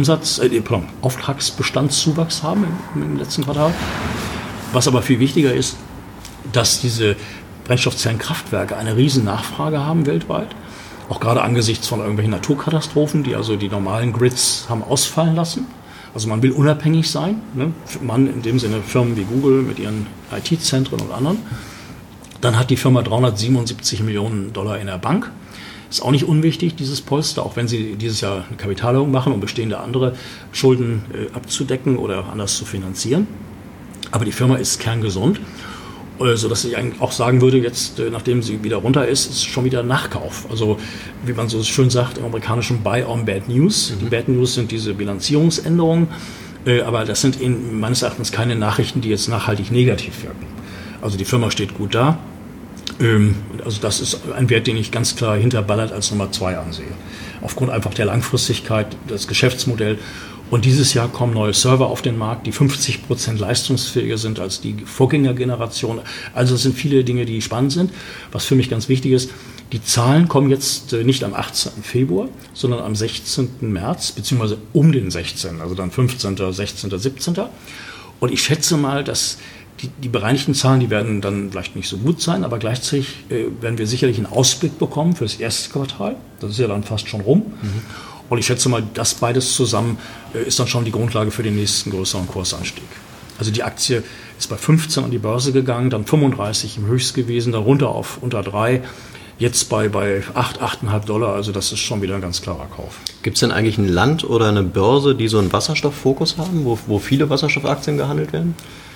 B: Auftragsbestandszuwachs haben im letzten Quartal. Was aber viel wichtiger ist, dass diese Brennstoffzellenkraftwerke eine riesen Nachfrage haben weltweit. Auch gerade angesichts von irgendwelchen Naturkatastrophen, die also die normalen Grids haben ausfallen lassen. Also man will unabhängig sein. Ne? Man in dem Sinne Firmen wie Google mit ihren IT-Zentren und anderen. Dann hat die Firma $377 Millionen in der Bank. Ist auch nicht unwichtig, dieses Polster, auch wenn sie dieses Jahr eine Kapitalerhöhung machen, um bestehende andere Schulden abzudecken oder anders zu finanzieren. Aber die Firma ist kerngesund, sodass ich eigentlich auch sagen würde, jetzt, nachdem sie wieder runter ist, ist schon wieder Nachkauf. Also, wie man so schön sagt im amerikanischen Buy on Bad News. Die Bad News sind diese Bilanzierungsänderungen, aber das sind meines Erachtens keine Nachrichten, die jetzt nachhaltig negativ wirken. Also die Firma steht gut da. Also das ist ein Wert, den ich ganz klar hinter Ballard als Nummer 2 ansehe. Aufgrund einfach der Langfristigkeit, das Geschäftsmodell. Und dieses Jahr kommen neue Server auf den Markt, die 50% leistungsfähiger sind als die Vorgängergeneration. Also es sind viele Dinge, die spannend sind. Was für mich ganz wichtig ist, die Zahlen kommen jetzt nicht am 18. Februar, sondern am 16. März, beziehungsweise um den 16., also dann 15., 16., 17. Und ich schätze mal, dass die bereinigten Zahlen, die werden dann vielleicht nicht so gut sein, aber gleichzeitig werden wir sicherlich einen Ausblick bekommen für das erste Quartal. Das ist ja dann fast schon rum. Und ich schätze mal, das beides zusammen ist dann schon die Grundlage für den nächsten größeren Kursanstieg. Also die Aktie ist bei 15 an die Börse gegangen, dann 35 im Höchst gewesen, dann runter auf unter 3, jetzt bei 8,5 $. Also das ist schon wieder ein ganz klarer Kauf.
A: Gibt es denn eigentlich ein Land oder eine Börse, die so einen Wasserstofffokus haben, wo viele Wasserstoffaktien gehandelt werden?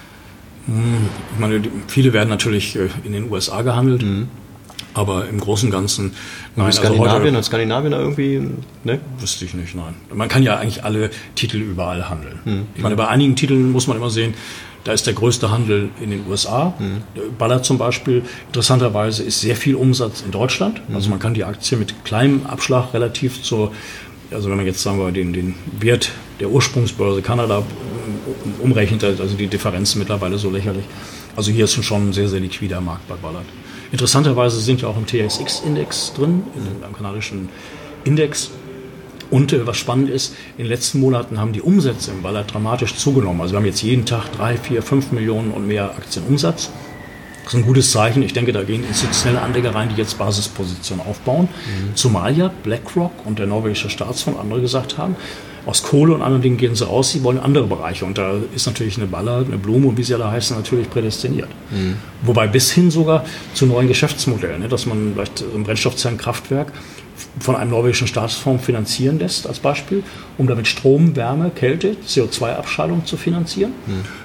B: Ich meine, viele werden natürlich in den USA gehandelt, aber im Großen und Ganzen,
A: nein. Skandinavien da irgendwie, ne?
B: Wüsste ich nicht, nein. Man kann ja eigentlich alle Titel überall handeln. Ich meine, bei einigen Titeln muss man immer sehen, da ist der größte Handel in den USA. Ballard zum Beispiel, interessanterweise, ist sehr viel Umsatz in Deutschland. Also man kann die Aktie mit kleinem Abschlag relativ also wenn man jetzt sagen wir den Wert der Ursprungsbörse Kanada umrechnet, also die Differenz mittlerweile so lächerlich. Also hier ist schon ein sehr, sehr liquider Markt bei Ballard. Interessanterweise sind wir auch im TSX-Index drin, im kanadischen Index. Und was spannend ist, in den letzten Monaten haben die Umsätze im Ballard dramatisch zugenommen. Also wir haben jetzt jeden Tag 3, 4, 5 Millionen und mehr Aktienumsatz. Das ist ein gutes Zeichen. Ich denke, da gehen institutionelle Anleger rein, die jetzt Basispositionen aufbauen. Zumal ja BlackRock und der norwegische Staatsfonds andere gesagt haben, aus Kohle und anderen Dingen gehen sie raus, sie wollen andere Bereiche. Und da ist natürlich eine Ballard, eine Blume und wie sie alle heißen, natürlich prädestiniert. Wobei bis hin sogar zu neuen Geschäftsmodellen, ne, dass man vielleicht ein Brennstoffzellenkraftwerk von einem norwegischen Staatsfonds finanzieren lässt, als Beispiel, um damit Strom, Wärme, Kälte, CO2-Abscheidung zu finanzieren.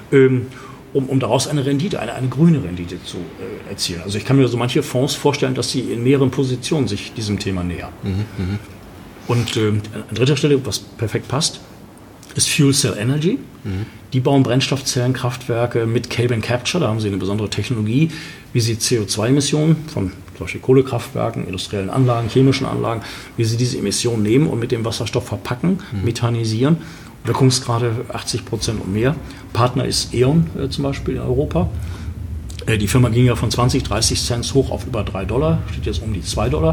B: Um daraus eine Rendite, eine grüne Rendite zu erzielen. Also ich kann mir so manche Fonds vorstellen, dass sie in mehreren Positionen sich diesem Thema nähern. Und an dritter Stelle, was perfekt passt, ist Fuel Cell Energy. Die bauen Brennstoffzellenkraftwerke mit Carbon Capture. Da haben sie eine besondere Technologie, wie sie CO2-Emissionen von zum Beispiel Kohlekraftwerken, industriellen Anlagen, chemischen Anlagen, wie sie diese Emissionen nehmen und mit dem Wasserstoff verpacken, methanisieren. Wirkungsgrade 80% und mehr. Partner ist E.ON zum Beispiel in Europa. Die Firma ging ja von 20, 30 Cent hoch auf über $3, steht jetzt um die $2.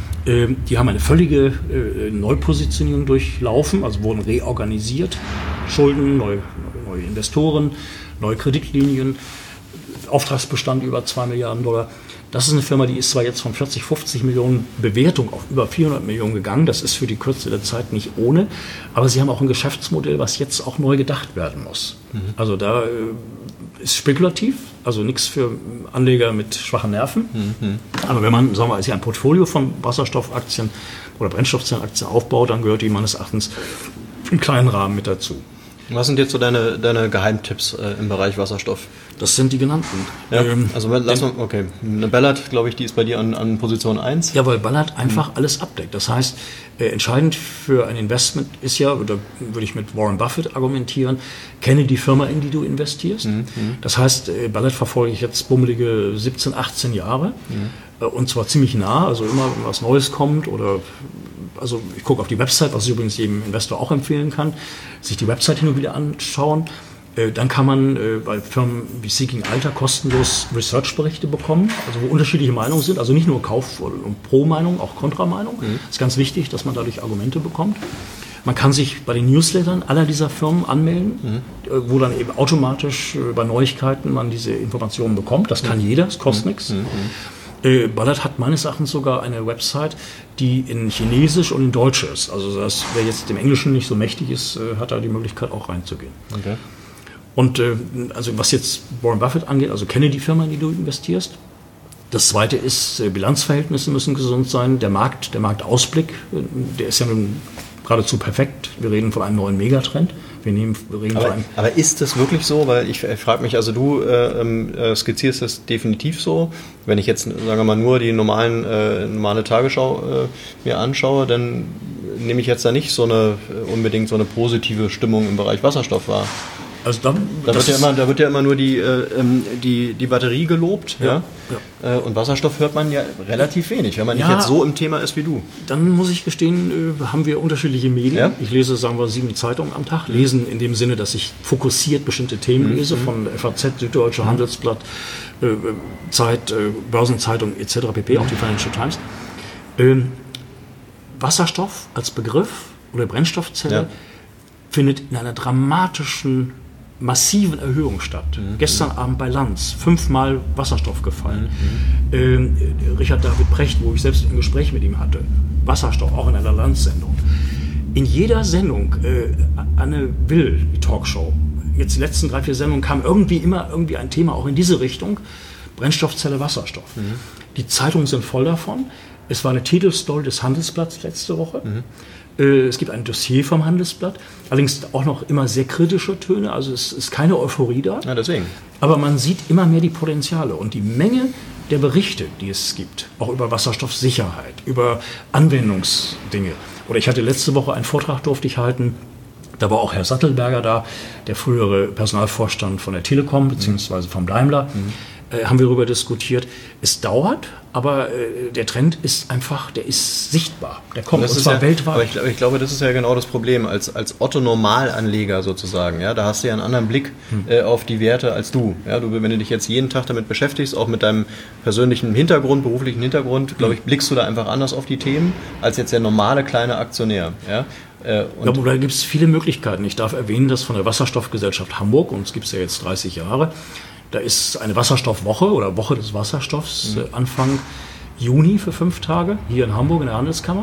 B: Die haben eine völlige Neupositionierung durchlaufen, also wurden reorganisiert. Schulden, neue Investoren, neue Kreditlinien, Auftragsbestand über $2 Milliarden. Das ist eine Firma, die ist zwar jetzt von 40, 50 Millionen Bewertung auf über 400 Millionen gegangen. Das ist für die Kürze der Zeit nicht ohne. Aber sie haben auch ein Geschäftsmodell, was jetzt auch neu gedacht werden muss. Also da ist spekulativ, also nichts für Anleger mit schwachen Nerven. Aber wenn man, sagen wir mal, ein Portfolio von Wasserstoffaktien oder Brennstoffzellenaktien aufbaut, dann gehört die meines Erachtens im kleinen Rahmen mit dazu.
A: Was sind jetzt so deine Geheimtipps im Bereich Wasserstoff?
B: Das sind die genannten.
A: Ja, also lass mal, okay. Eine Ballard, glaube ich, die ist bei dir an Position 1.
B: Ja, weil Ballard einfach alles abdeckt. Das heißt, entscheidend für ein Investment ist ja, da würde ich mit Warren Buffett argumentieren, kenne die Firma, in die du investierst. Das heißt, Ballard verfolge ich jetzt bummelige 17, 18 Jahre. Und zwar ziemlich nah, also immer, wenn was Neues kommt oder... Also ich gucke auf die Website, was ich übrigens jedem Investor auch empfehlen kann, sich die Website hin und wieder anschauen. Dann kann man bei Firmen wie Seeking Alta kostenlos Research-Berichte bekommen, also wo unterschiedliche Meinungen sind, also nicht nur Kauf- und Pro-Meinung, auch Kontra-Meinung. Das ist ganz wichtig, dass man dadurch Argumente bekommt. Man kann sich bei den Newslettern aller dieser Firmen anmelden, wo dann eben automatisch bei Neuigkeiten man diese Informationen bekommt. Das kann jeder, es kostet nichts. Ballard hat meines Erachtens sogar eine Website, die in Chinesisch und in Deutsch ist. Also das, wer jetzt dem Englischen nicht so mächtig ist, hat da die Möglichkeit auch reinzugehen. Okay. Und also was jetzt Warren Buffett angeht, also kenne die Firma, in die du investierst. Das Zweite ist, Bilanzverhältnisse müssen gesund sein. Der Marktausblick, der ist ja nun geradezu perfekt. Wir reden von einem neuen Megatrend. Aber
A: ist das wirklich so? Weil ich frage mich, also du skizzierst das definitiv so. Wenn ich jetzt, sagen wir mal, nur die normale Tagesschau mir anschaue, dann nehme ich jetzt da nicht unbedingt so eine positive Stimmung im Bereich Wasserstoff wahr. Also da wird ja immer nur die Batterie gelobt, ja? Und Wasserstoff hört man ja relativ wenig, wenn man nicht jetzt so im Thema ist wie du.
B: Dann muss ich gestehen, haben wir unterschiedliche Medien. Ja? Ich lese, sagen wir, 7 Zeitungen am Tag. Lesen in dem Sinne, dass ich fokussiert bestimmte Themen lese, von FAZ, Süddeutsche, Handelsblatt, Zeit, Börsenzeitung etc. pp., auch die Financial Times. Wasserstoff als Begriff oder Brennstoffzelle findet in einer dramatischen, massiven Erhöhung statt. Gestern Abend bei Lanz 5-mal Wasserstoff gefallen. Richard David Precht, wo ich selbst ein Gespräch mit ihm hatte, Wasserstoff, auch in einer Lanz-Sendung. In jeder Sendung, Anne Will, die Talkshow, jetzt die letzten 3, 4 Sendungen kam immer ein Thema auch in diese Richtung, Brennstoffzelle, Wasserstoff. Die Zeitungen sind voll davon. Es war eine Titelstory des Handelsblatts letzte Woche. Es gibt ein Dossier vom Handelsblatt, allerdings auch noch immer sehr kritische Töne, also es ist keine Euphorie da.
A: Ja, deswegen.
B: Aber man sieht immer mehr die Potenziale und die Menge der Berichte, die es gibt, auch über Wasserstoffsicherheit, über Anwendungsdinge. Oder ich hatte letzte Woche einen Vortrag, durfte ich halten, da war auch Herr Sattelberger da, der frühere Personalvorstand von der Telekom bzw. vom Daimler. Haben wir darüber diskutiert. Es dauert, aber der Trend ist einfach, der ist sichtbar. Der kommt, und zwar weltweit.
A: Aber ich glaube, das ist ja genau das Problem. Als Otto-Normalanleger sozusagen, ja, da hast du ja einen anderen Blick auf die Werte als du. Ja, wenn du dich jetzt jeden Tag damit beschäftigst, auch mit deinem persönlichen Hintergrund, beruflichen Hintergrund, glaube ich, blickst du da einfach anders auf die Themen, als jetzt der normale kleine Aktionär. Ja?
B: Da gibt es viele Möglichkeiten. Ich darf erwähnen, dass von der Wasserstoffgesellschaft Hamburg, und es gibt es ja jetzt 30 Jahre, da ist eine Wasserstoffwoche oder Woche des Wasserstoffs Anfang Juni für 5 Tage hier in Hamburg in der Handelskammer.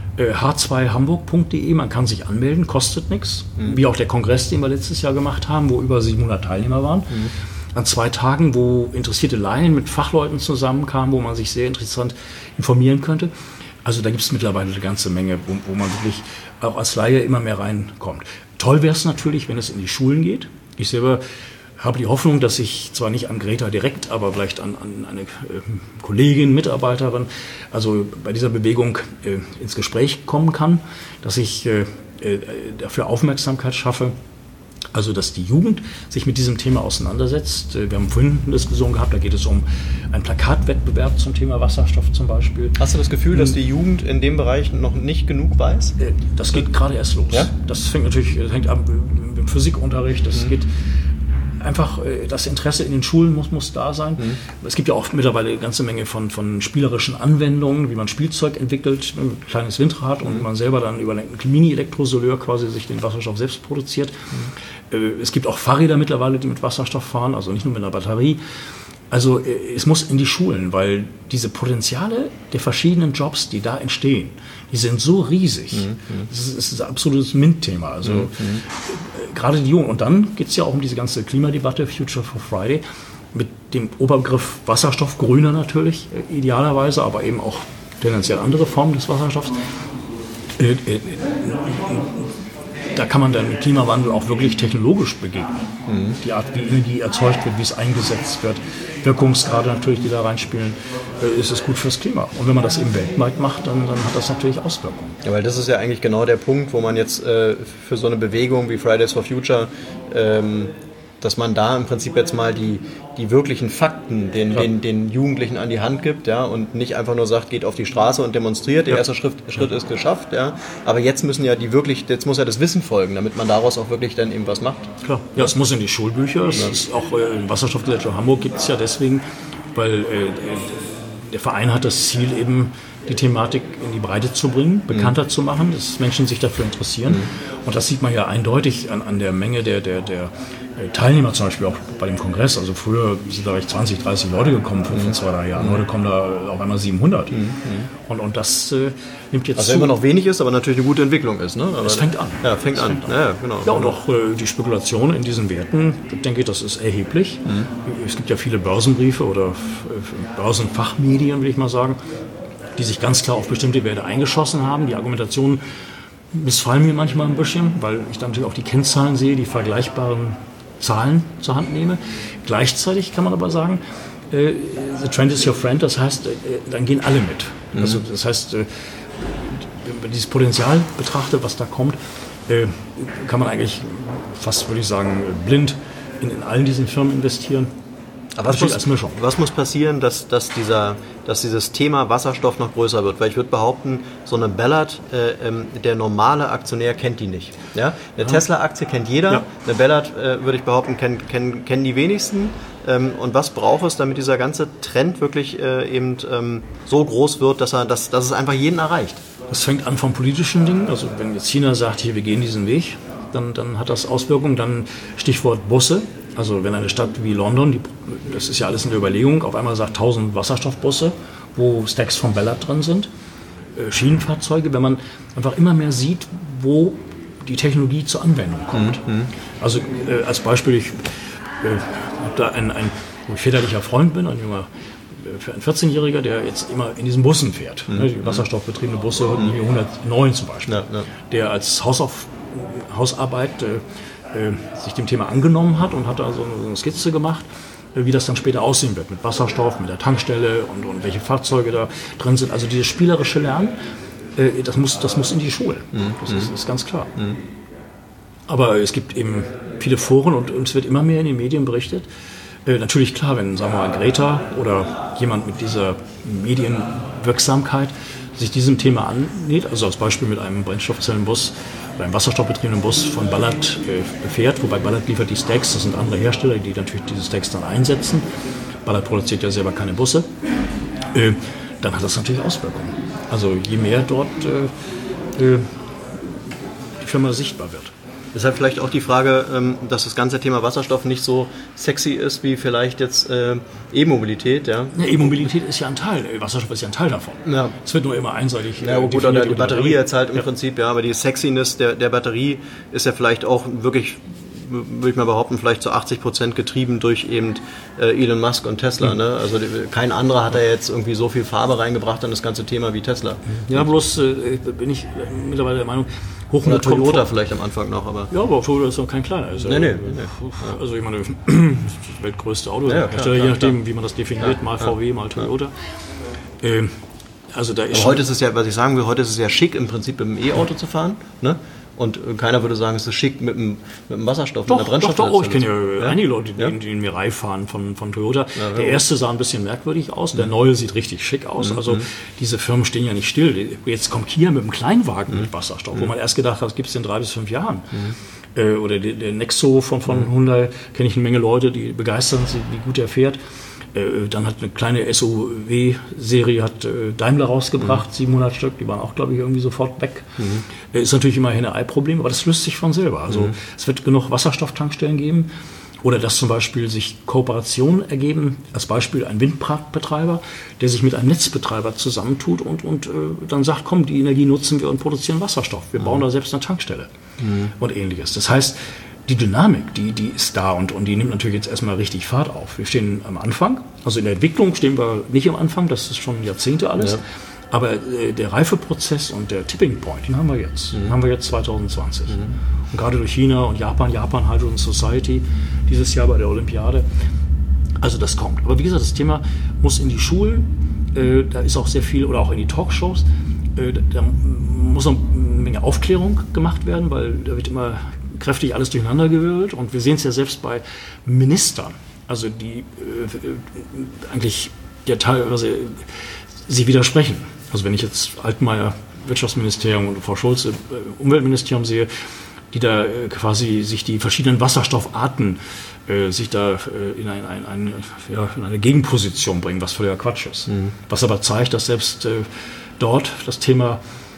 B: h2hamburg.de, man kann sich anmelden, kostet nichts. Wie auch der Kongress, den wir letztes Jahr gemacht haben, wo über 700 Teilnehmer waren. An 2 Tagen, wo interessierte Laien mit Fachleuten zusammenkamen, wo man sich sehr interessant informieren könnte. Also da gibt es mittlerweile eine ganze Menge, wo man wirklich auch als Laie immer mehr reinkommt. Toll wäre es natürlich, wenn es in die Schulen geht. Ich selber habe die Hoffnung, dass ich zwar nicht an Greta direkt, aber vielleicht an eine Kollegin, Mitarbeiterin, also bei dieser Bewegung ins Gespräch kommen kann, dass ich dafür Aufmerksamkeit schaffe. Also, dass die Jugend sich mit diesem Thema auseinandersetzt. Wir haben vorhin eine Diskussion gehabt, da geht es um einen Plakatwettbewerb zum Thema Wasserstoff zum Beispiel.
A: Hast du das Gefühl, dass die Jugend in dem Bereich noch nicht genug weiß?
B: Das geht gerade erst los.
A: Ja?
B: Das hängt ab im Physikunterricht, das geht einfach, das Interesse in den Schulen muss da sein. Es gibt ja auch mittlerweile eine ganze Menge von spielerischen Anwendungen, wie man Spielzeug entwickelt, ein kleines Windrad und man selber dann über einen Mini-Elektrosoleur quasi sich den Wasserstoff selbst produziert. Es gibt auch Fahrräder mittlerweile, die mit Wasserstoff fahren, also nicht nur mit einer Batterie. Also es muss in die Schulen, weil diese Potenziale der verschiedenen Jobs, die da entstehen, die sind so riesig. Das ist ein absolutes MINT-Thema. Also gerade die Jungen. Und dann geht es ja auch um diese ganze Klimadebatte, Future for Friday, mit dem Oberbegriff Wasserstoff, grüner natürlich, idealerweise, aber eben auch tendenziell andere Formen des Wasserstoffs. Da kann man dann mit Klimawandel auch wirklich technologisch begegnen. Die Art, wie Energie erzeugt wird, wie es eingesetzt wird, Wirkungsgrade natürlich, die da reinspielen, ist es gut fürs Klima. Und wenn man das eben weltweit macht, dann hat das natürlich Auswirkungen.
A: Ja, weil das ist ja eigentlich genau der Punkt, wo man jetzt für so eine Bewegung wie Fridays for Future, dass man da im Prinzip jetzt mal die wirklichen Fakten den Jugendlichen an die Hand gibt, ja, und nicht einfach nur sagt, geht auf die Straße und demonstriert, der erste Schritt ist geschafft, ja, aber jetzt muss ja das Wissen folgen, damit man daraus auch wirklich dann eben was macht.
B: Klar, ja, es muss in die Schulbücher, es ist auch im Wasserstoffgesellschaft Hamburg gibt es ja deswegen, weil der Verein hat das Ziel eben, die Thematik in die Breite zu bringen, bekannter zu machen, dass Menschen sich dafür interessieren. Und das sieht man ja eindeutig an der Menge der Teilnehmer, zum Beispiel auch bei dem Kongress. Also früher sind da vielleicht 20, 30 Leute gekommen vor 2-3 Jahren. Heute kommen da auf einmal 700. Und das nimmt jetzt
A: also immer noch wenig ist, aber natürlich eine gute Entwicklung ist. Ne? Aber
B: es fängt an.
A: Ja, fängt an. Ja, genau.
B: Ja, und auch die Spekulation in diesen Werten, ich denke, das ist erheblich. Es gibt ja viele Börsenbriefe oder Börsenfachmedien, will ich mal sagen, die sich ganz klar auf bestimmte Werte eingeschossen haben. Die Argumentationen missfallen mir manchmal ein bisschen, weil ich dann natürlich auch die Kennzahlen sehe, die vergleichbaren Zahlen zur Hand nehme. Gleichzeitig kann man aber sagen, the trend is your friend, das heißt, dann gehen alle mit. Also das heißt, wenn man dieses Potenzial betrachtet, was da kommt, kann man eigentlich fast, würde ich sagen, blind in allen diesen Firmen investieren.
A: Aber was muss passieren, dass dieses Thema Wasserstoff noch größer wird? Weil ich würde behaupten, so eine Ballard, der normale Aktionär kennt die nicht. Ja? Eine Tesla-Aktie kennt jeder, ja. Eine Ballard, würde ich behaupten, kennen die wenigsten. Und was braucht es, damit dieser ganze Trend wirklich so groß wird, dass es einfach jeden erreicht?
B: Das fängt an vom politischen Ding. Also wenn jetzt China sagt, hier, wir gehen diesen Weg, dann hat das Auswirkungen. Dann Stichwort Busse. Also wenn eine Stadt wie London, das ist ja alles in der Überlegung, auf einmal sagt 1000 Wasserstoffbusse, wo Stacks von Ballard drin sind, Schienenfahrzeuge, wenn man einfach immer mehr sieht, wo die Technologie zur Anwendung kommt. Also als Beispiel, ich habe da wo ich väterlicher Freund bin, ein 14-Jähriger, der jetzt immer in diesen Bussen fährt, die wasserstoffbetriebene Busse, Linie 109 zum Beispiel, der als Hausarbeit sich dem Thema angenommen hat und hat da so eine Skizze gemacht, wie das dann später aussehen wird mit Wasserstoff, mit der Tankstelle und welche Fahrzeuge da drin sind. Also dieses spielerische Lernen, das muss in die Schule. Das ist ganz klar. Aber es gibt eben viele Foren und es wird immer mehr in den Medien berichtet. Natürlich klar, wenn, sagen wir mal, Greta oder jemand mit dieser Medienwirksamkeit sich diesem Thema annäht, also als Beispiel mit einem Brennstoffzellenbus, einem wasserstoffbetriebenen Bus von Ballard fährt, wobei Ballard liefert die Stacks, das sind andere Hersteller, die natürlich diese Stacks dann einsetzen. Ballard produziert ja selber keine Busse. Dann hat das natürlich Auswirkungen. Also je mehr dort die Firma sichtbar wird.
A: Deshalb vielleicht auch die Frage, dass das ganze Thema Wasserstoff nicht so sexy ist wie vielleicht jetzt E-Mobilität. Ja?
B: Ja, E-Mobilität ist ja ein Teil, Wasserstoff ist ja ein Teil davon. Ja. Es wird nur immer einseitig.
A: Ja, gut, oder die Batterie jetzt halt im Prinzip, ja, aber die Sexiness der Batterie ist ja vielleicht auch wirklich, würde ich mal behaupten, vielleicht zu 80% getrieben durch eben Elon Musk und Tesla. Ne? Also kein anderer hat da jetzt irgendwie so viel Farbe reingebracht an das ganze Thema wie Tesla.
B: Ja, bloß bin ich mittlerweile der Meinung,
A: oder Toyota vielleicht am Anfang noch, aber...
B: Ja, aber Toyota ist noch kein kleiner. Also,
A: nee.
B: Also ich meine, das weltgrößte Auto, je nachdem, wie man das definiert, mal VW, mal Toyota. Also da ist
A: aber heute ist es ja, was ich sagen will, heute ist es ja schick, im Prinzip mit dem E-Auto zu fahren. Ne? Und keiner würde sagen, es ist schick mit dem Wasserstoff,
B: mit
A: der Brennstoff.
B: Doch, ich kenne ja einige Leute, die in Mirai fahren von Toyota. Ja, der erste sah ein bisschen merkwürdig aus, der neue sieht richtig schick aus. Also diese Firmen stehen ja nicht still. Jetzt kommt Kia mit einem Kleinwagen mit Wasserstoff, wo man erst gedacht hat, das gibt es in 3 bis 5 Jahren. Oder der Nexo von Hyundai, kenne ich eine Menge Leute, die begeistern sich, wie gut er fährt. Dann hat eine kleine SUV-Serie Daimler rausgebracht, 700 Stück, die waren auch, glaube ich, irgendwie sofort weg. Ist natürlich immer ein Henne-Ei-Problem, aber das löst sich von selber. Also es wird genug Wasserstofftankstellen geben. Oder dass zum Beispiel sich Kooperationen ergeben, als Beispiel ein Windparkbetreiber, der sich mit einem Netzbetreiber zusammentut und dann sagt, komm, die Energie nutzen wir und produzieren Wasserstoff. Wir bauen da selbst eine Tankstelle und Ähnliches. Das heißt, die Dynamik, die ist da und die nimmt natürlich jetzt erstmal richtig Fahrt auf. Wir stehen am Anfang, also in der Entwicklung stehen wir nicht am Anfang, das ist schon Jahrzehnte alles. Ja. Aber der Reifeprozess und der Tipping Point, den haben wir jetzt. Den haben wir jetzt 2020. Und gerade durch China und Japan Hydrogen Society, dieses Jahr bei der Olympiade. Also das kommt. Aber wie gesagt, das Thema muss in die Schulen, da ist auch sehr viel, oder auch in die Talkshows, da muss noch eine Menge Aufklärung gemacht werden, weil da wird immer kräftig alles durcheinandergewirbelt. Und wir sehen es ja selbst bei Ministern, also die eigentlich ja teilweise sie widersprechen. Also wenn ich jetzt Altmaier Wirtschaftsministerium und Frau Schulze Umweltministerium sehe, die da quasi sich die verschiedenen Wasserstoffarten sich da in eine Gegenposition bringen, was völliger Quatsch ist. Was aber zeigt, dass selbst dort das Thema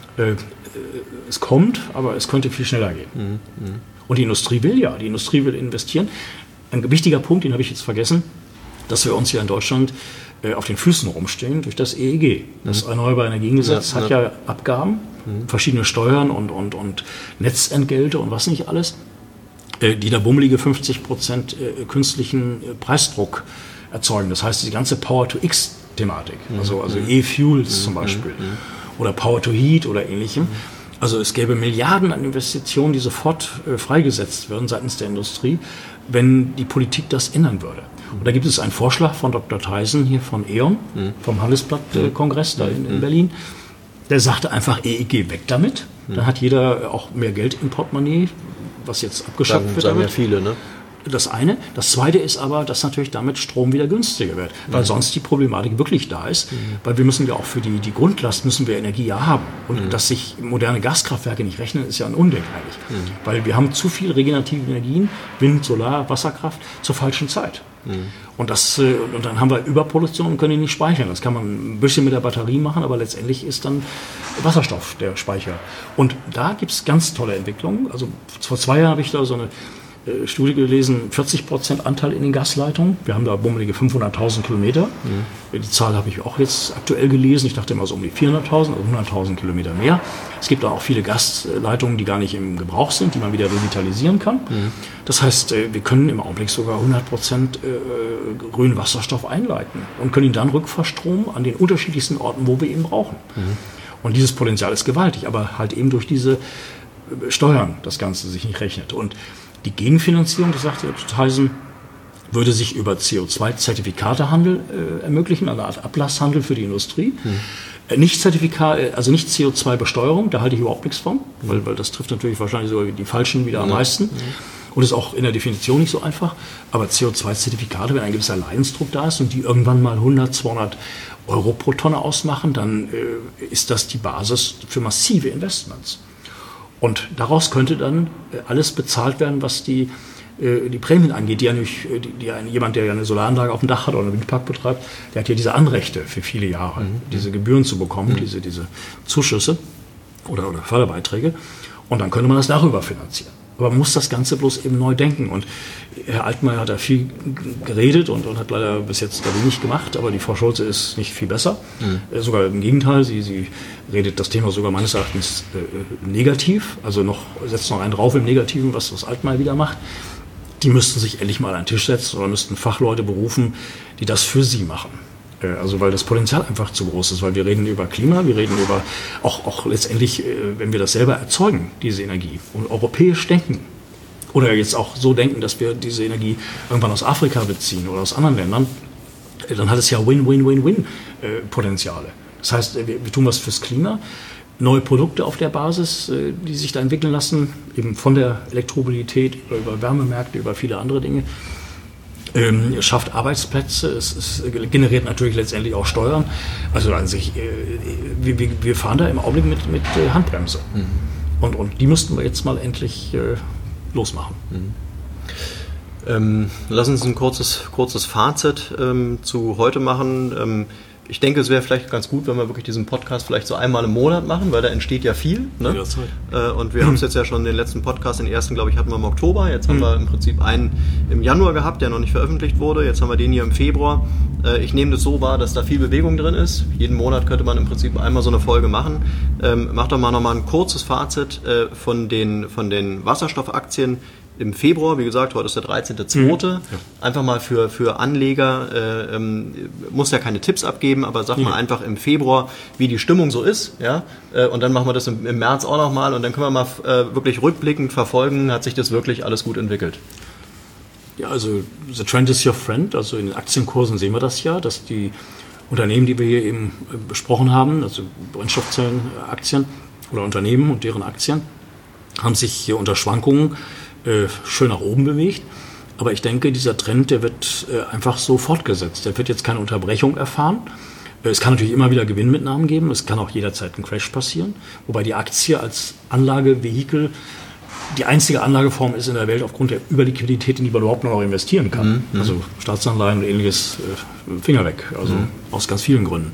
B: es kommt, aber es könnte viel schneller gehen. Und die Industrie will investieren. Ein wichtiger Punkt, den habe ich jetzt vergessen, dass wir uns hier in Deutschland auf den Füßen rumstehen durch das EEG. Das Erneuerbare Energiengesetz hat ja Abgaben, verschiedene Steuern und Netzentgelte und was nicht alles, die da bummelige 50% künstlichen Preisdruck erzeugen. Das heißt, die ganze Power-to-X-Thematik, also E-Fuels zum Beispiel oder Power-to-Heat oder ähnlichem. Also es gäbe Milliarden an Investitionen, die sofort freigesetzt würden seitens der Industrie, wenn die Politik das ändern würde. Und da gibt es einen Vorschlag von Dr. Theisen hier von E.ON, vom Handelsblatt-Kongress da in Berlin. Der sagte einfach, EEG weg damit. Dann hat jeder auch mehr Geld im Portemonnaie, was jetzt abgeschafft wird.
A: Sagen ja viele, ne?
B: Das eine. Das zweite ist aber, dass natürlich damit Strom wieder günstiger wird, weil sonst die Problematik wirklich da ist, weil wir müssen ja auch für die Grundlast müssen wir Energie ja haben. Und dass sich moderne Gaskraftwerke nicht rechnen, ist ja ein Unding eigentlich. Weil wir haben zu viel regenerative Energien, Wind, Solar, Wasserkraft, zur falschen Zeit. Und dann haben wir Überproduktion und können die nicht speichern. Das kann man ein bisschen mit der Batterie machen, aber letztendlich ist dann Wasserstoff der Speicher. Und da gibt es ganz tolle Entwicklungen. Also vor 2 Jahren habe ich da so eine Studie gelesen, 40% Anteil in den Gasleitungen. Wir haben da bummelige 500.000 Kilometer. Die Zahl habe ich auch jetzt aktuell gelesen. Ich dachte immer so um die 400.000, also 100.000 Kilometer mehr. Es gibt auch viele Gasleitungen, die gar nicht im Gebrauch sind, die man wieder revitalisieren kann. Das heißt, wir können im Augenblick sogar 100% grünen Wasserstoff einleiten und können ihn dann rückverstromen an den unterschiedlichsten Orten, wo wir ihn brauchen. Und dieses Potenzial ist gewaltig, aber halt eben durch diese Steuern das Ganze sich nicht rechnet. Und die Gegenfinanzierung, das sagte Theisen, würde sich über CO2-Zertifikatehandel ermöglichen, eine Art Ablasshandel für die Industrie. Nicht CO2-Besteuerung, da halte ich überhaupt nichts von, weil das trifft natürlich wahrscheinlich sogar die Falschen wieder am meisten. Und ist auch in der Definition nicht so einfach. Aber CO2-Zertifikate, wenn ein gewisser Leidensdruck da ist und die irgendwann mal 100, 200 Euro pro Tonne ausmachen, dann ist das die Basis für massive Investments. Und daraus könnte dann alles bezahlt werden, was die Prämien angeht, jemand, der ja eine Solaranlage auf dem Dach hat oder einen Windpark betreibt, der hat ja diese Anrechte für viele Jahre, diese Gebühren zu bekommen, diese Zuschüsse oder Förderbeiträge. Und dann könnte man das darüber finanzieren. Aber man muss das Ganze bloß eben neu denken. Und Herr Altmaier hat da viel geredet und hat leider bis jetzt da wenig gemacht, aber die Frau Schulze ist nicht viel besser. Sogar im Gegenteil, sie redet das Thema sogar meines Erachtens negativ, also setzt noch einen drauf im Negativen, was Altmaier wieder macht. Die müssten sich endlich mal an den Tisch setzen oder müssten Fachleute berufen, die das für sie machen. Also weil das Potenzial einfach zu groß ist, weil wir reden über Klima, wir reden über auch letztendlich, wenn wir das selber erzeugen, diese Energie und europäisch denken oder jetzt auch so denken, dass wir diese Energie irgendwann aus Afrika beziehen oder aus anderen Ländern, dann hat es ja Win-Win-Win-Win Potenziale. Das heißt, wir tun was fürs Klima, neue Produkte auf der Basis, die sich da entwickeln lassen, eben von der Elektromobilität über Wärmemärkte, über viele andere Dinge. Es schafft Arbeitsplätze, es generiert natürlich letztendlich auch Steuern. Also an sich, wir fahren da im Augenblick mit Handbremse. Und die müssten wir jetzt mal endlich losmachen.
A: Lass uns ein kurzes Fazit zu heute machen. Ich denke, es wäre vielleicht ganz gut, wenn wir wirklich diesen Podcast vielleicht so einmal im Monat machen, weil da entsteht ja viel. Ne? Und wir haben es jetzt ja schon den letzten Podcast, den ersten, glaube ich, hatten wir im Oktober. Jetzt haben wir im Prinzip einen im Januar gehabt, der noch nicht veröffentlicht wurde. Jetzt haben wir den hier im Februar. Ich nehme das so wahr, dass da viel Bewegung drin ist. Jeden Monat könnte man im Prinzip einmal so eine Folge machen. Mach doch mal nochmal ein kurzes Fazit von den Wasserstoffaktien im Februar. Wie gesagt, heute ist der 13.2. Einfach mal für Anleger, muss ja keine Tipps abgeben, aber sag mal einfach im Februar, wie die Stimmung so ist. Ja? Und dann machen wir das im März auch nochmal und dann können wir mal wirklich rückblickend verfolgen, hat sich das wirklich alles gut entwickelt.
B: Ja, also the trend is your friend. Also in den Aktienkursen sehen wir das ja, dass die Unternehmen, die wir hier eben besprochen haben, also Brennstoffzellenaktien oder Unternehmen und deren Aktien, haben sich hier unter Schwankungen schön nach oben bewegt. Aber ich denke, dieser Trend, der wird einfach so fortgesetzt. Der wird jetzt keine Unterbrechung erfahren. Es kann natürlich immer wieder Gewinnmitnahmen geben. Es kann auch jederzeit ein Crash passieren. Wobei die Aktie als Anlagevehikel die einzige Anlageform ist in der Welt aufgrund der Überliquidität, in die man überhaupt noch investieren kann. Also Staatsanleihen und ähnliches, Finger weg. Also aus ganz vielen Gründen.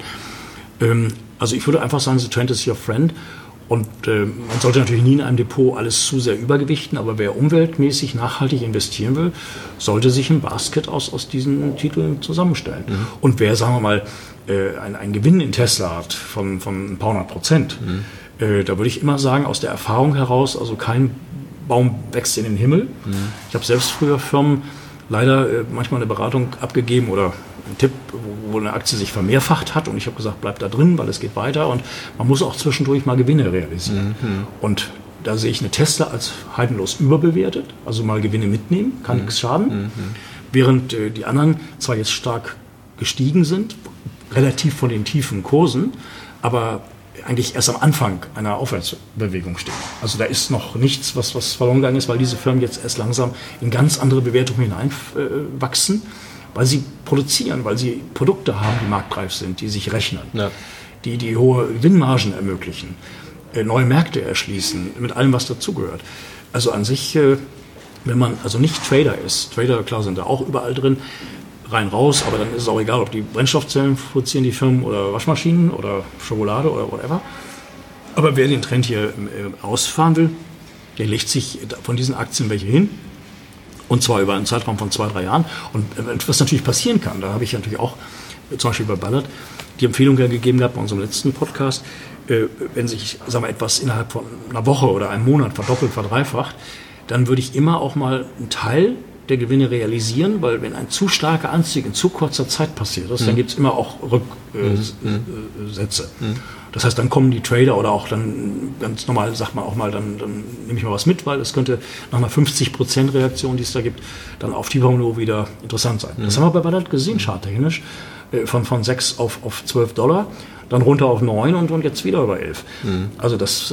B: Also ich würde einfach sagen, the trend is your friend. Und man sollte natürlich nie in einem Depot alles zu sehr übergewichten, aber wer umweltmäßig nachhaltig investieren will, sollte sich ein Basket aus diesen Titeln zusammenstellen. Und wer, sagen wir mal, einen Gewinn in Tesla hat von ein paar 100%, da würde ich immer sagen, aus der Erfahrung heraus, also kein Baum wächst in den Himmel. Ich habe selbst früher Firmen leider manchmal eine Beratung abgegeben oder einen Tipp, wo eine Aktie sich vermehrfacht hat und ich habe gesagt, bleib da drin, weil es geht weiter und man muss auch zwischendurch mal Gewinne realisieren. Und da sehe ich eine Tesla als heidenlos überbewertet, also mal Gewinne mitnehmen, kann nichts schaden, während die anderen zwar jetzt stark gestiegen sind, relativ von den tiefen Kursen, aber eigentlich erst am Anfang einer Aufwärtsbewegung stehen. Also da ist noch nichts, was verloren gegangen ist, weil diese Firmen jetzt erst langsam in ganz andere Bewertungen hineinwachsen, weil sie produzieren, weil sie Produkte haben, die marktreif sind, die sich rechnen, die hohe Gewinnmargen ermöglichen, neue Märkte erschließen, mit allem, was dazugehört. Also an sich, wenn man also nicht Trader ist, Trader, klar, sind da auch überall drin, rein raus, aber dann ist es auch egal, ob die Brennstoffzellen produzieren, die Firmen, oder Waschmaschinen oder Schokolade oder whatever. Aber wer den Trend hier ausfahren will, der legt sich von diesen Aktien welche hin. Und zwar über einen Zeitraum von 2-3 Jahren. Und was natürlich passieren kann, da habe ich natürlich auch, zum Beispiel bei Ballard, die Empfehlung ja gegeben gehabt bei unserem letzten Podcast, wenn sich, sagen wir, etwas innerhalb von einer Woche oder einem Monat verdoppelt, verdreifacht, dann würde ich immer auch mal einen Teil der Gewinne realisieren, weil wenn ein zu starker Anstieg in zu kurzer Zeit passiert ist, dann gibt es immer auch Rücksätze. Das heißt, dann kommen die Trader oder auch dann, ganz normal sagt man auch mal, dann nehme ich mal was mit, weil es könnte nach einer 50% Reaktion, die es da gibt, dann auf Tieferniveau wieder interessant sein. Das haben wir bei Ballard gesehen, charttechnisch, von 6 auf $12, dann runter auf 9 und jetzt wieder über 11. Also das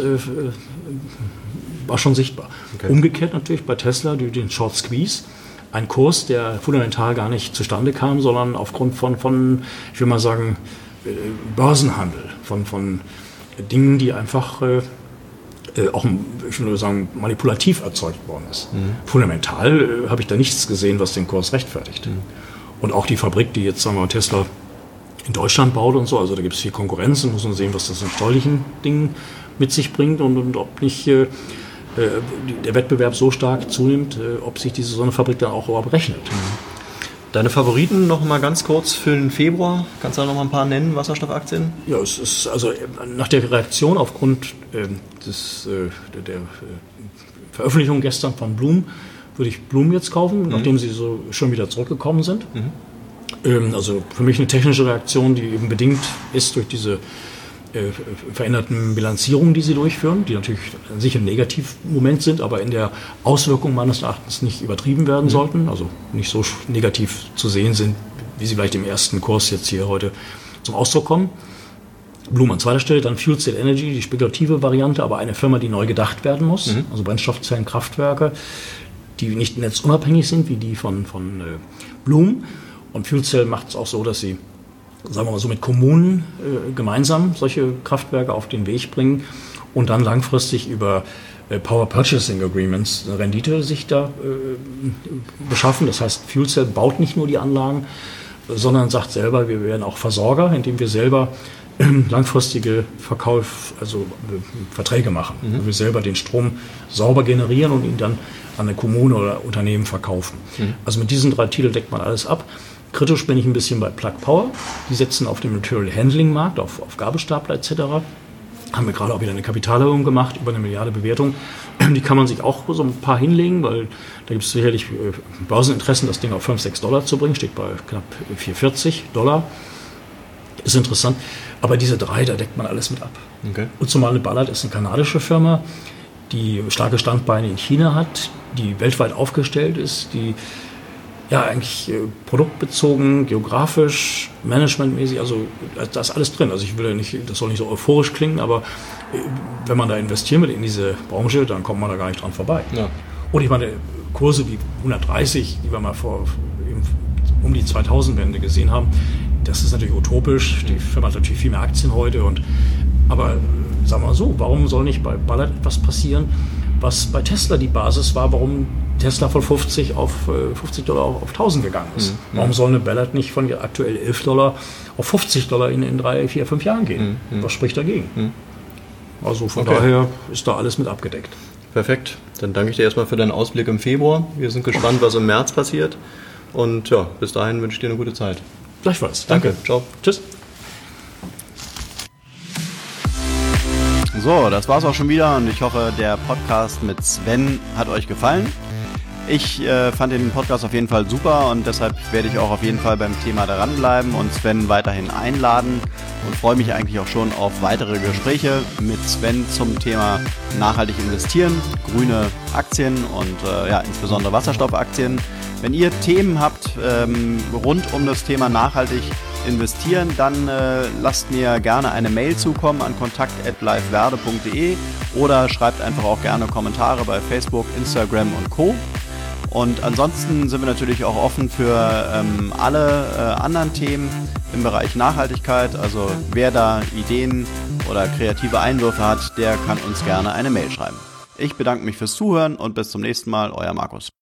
B: war schon sichtbar. Okay. Umgekehrt natürlich bei Tesla, den Short Squeeze, ein Kurs, der fundamental gar nicht zustande kam, sondern aufgrund von ich will mal sagen, Börsenhandel, von Dingen, die einfach auch, ich würde sagen, manipulativ erzeugt worden ist. Fundamental habe ich da nichts gesehen, was den Kurs rechtfertigt. Und auch die Fabrik, die jetzt, sagen wir mal, Tesla in Deutschland baut und so, also da gibt es viel Konkurrenz und muss man sehen, was das in steuerlichen Dingen mit sich bringt und ob nicht der Wettbewerb so stark zunimmt, ob sich so eine Fabrik dann auch überhaupt rechnet.
A: Deine Favoriten noch mal ganz kurz für den Februar? Kannst du da noch mal ein paar nennen, Wasserstoffaktien?
B: Ja, es ist also nach der Reaktion aufgrund der Veröffentlichung gestern von Bloom, würde ich Bloom jetzt kaufen, nachdem sie so schon wieder zurückgekommen sind. Also für mich eine technische Reaktion, die eben bedingt ist durch diese veränderten Bilanzierungen, die sie durchführen, die natürlich an sich ein Negativmoment sind, aber in der Auswirkung meines Erachtens nicht übertrieben werden sollten, also nicht so negativ zu sehen sind, wie sie vielleicht im ersten Kurs jetzt hier heute zum Ausdruck kommen. Bloom an zweiter Stelle, dann Fuel Cell Energy, die spekulative Variante, aber eine Firma, die neu gedacht werden muss. Also Brennstoffzellenkraftwerke, die nicht netzunabhängig sind, wie die von Bloom. Und Fuel Cell macht es auch so, dass sie, sagen wir mal so, mit Kommunen gemeinsam solche Kraftwerke auf den Weg bringen und dann langfristig über Power Purchasing Agreements eine Rendite sich da beschaffen. Das heißt, Fuel Cell baut nicht nur die Anlagen, sondern sagt selber, wir werden auch Versorger, indem wir selber langfristige Verträge machen. Wo wir selber den Strom sauber generieren und ihn dann an eine Kommune oder Unternehmen verkaufen. Also mit diesen 3 Titeln deckt man alles ab. Kritisch bin ich ein bisschen bei Plug Power. Die setzen auf den Material Handling Markt, auf Gabelstapler etc. Haben wir gerade auch wieder eine Kapitalerhöhung gemacht, über 1 Milliarde Bewertung. Die kann man sich auch so ein paar hinlegen, weil da gibt es sicherlich Börseninteressen, das Ding auf $5-6 zu bringen, steht bei knapp $4,40. Ist interessant. Aber diese 3, da deckt man alles mit ab. Okay. Und zumal Ballard ist eine kanadische Firma, die starke Standbeine in China hat, die weltweit aufgestellt ist, die ja eigentlich produktbezogen, geografisch, managementmäßig, also da ist alles drin. Also ich will ja nicht, das soll nicht so euphorisch klingen, aber wenn man da investieren will in diese Branche, dann kommt man da gar nicht dran vorbei. Ja. Und ich meine, Kurse wie 130, die wir mal um die 2000-Wende gesehen haben, das ist natürlich utopisch. Die Firma hat natürlich viel mehr Aktien heute. Aber sagen wir mal so, warum soll nicht bei Ballard etwas passieren, was bei Tesla die Basis war, warum Tesla von $50 auf $1000 gegangen ist? Warum soll eine Ballard nicht von aktuell $11 auf $50 in 3, 4, 5 Jahren gehen? Was spricht dagegen? Also von daher ist da alles mit abgedeckt.
A: Perfekt. Dann danke ich dir erstmal für deinen Ausblick im Februar. Wir sind gespannt, was im März passiert. Und ja, bis dahin wünsche ich dir eine gute Zeit.
B: Gleichfalls.
A: Danke. Ciao.
B: Tschüss.
A: So, das war's auch schon wieder und ich hoffe, der Podcast mit Sven hat euch gefallen. Ich fand den Podcast auf jeden Fall super und deshalb werde ich auch auf jeden Fall beim Thema dranbleiben und Sven weiterhin einladen und freue mich eigentlich auch schon auf weitere Gespräche mit Sven zum Thema nachhaltig investieren, grüne Aktien und insbesondere Wasserstoffaktien. Wenn ihr Themen habt rund um das Thema nachhaltig investieren, dann lasst mir gerne eine Mail zukommen an kontakt@lifeverde.de oder schreibt einfach auch gerne Kommentare bei Facebook, Instagram und Co. Und ansonsten sind wir natürlich auch offen für alle anderen Themen im Bereich Nachhaltigkeit. Also wer da Ideen oder kreative Einwürfe hat, der kann uns gerne eine Mail schreiben. Ich bedanke mich fürs Zuhören und bis zum nächsten Mal, euer Markus.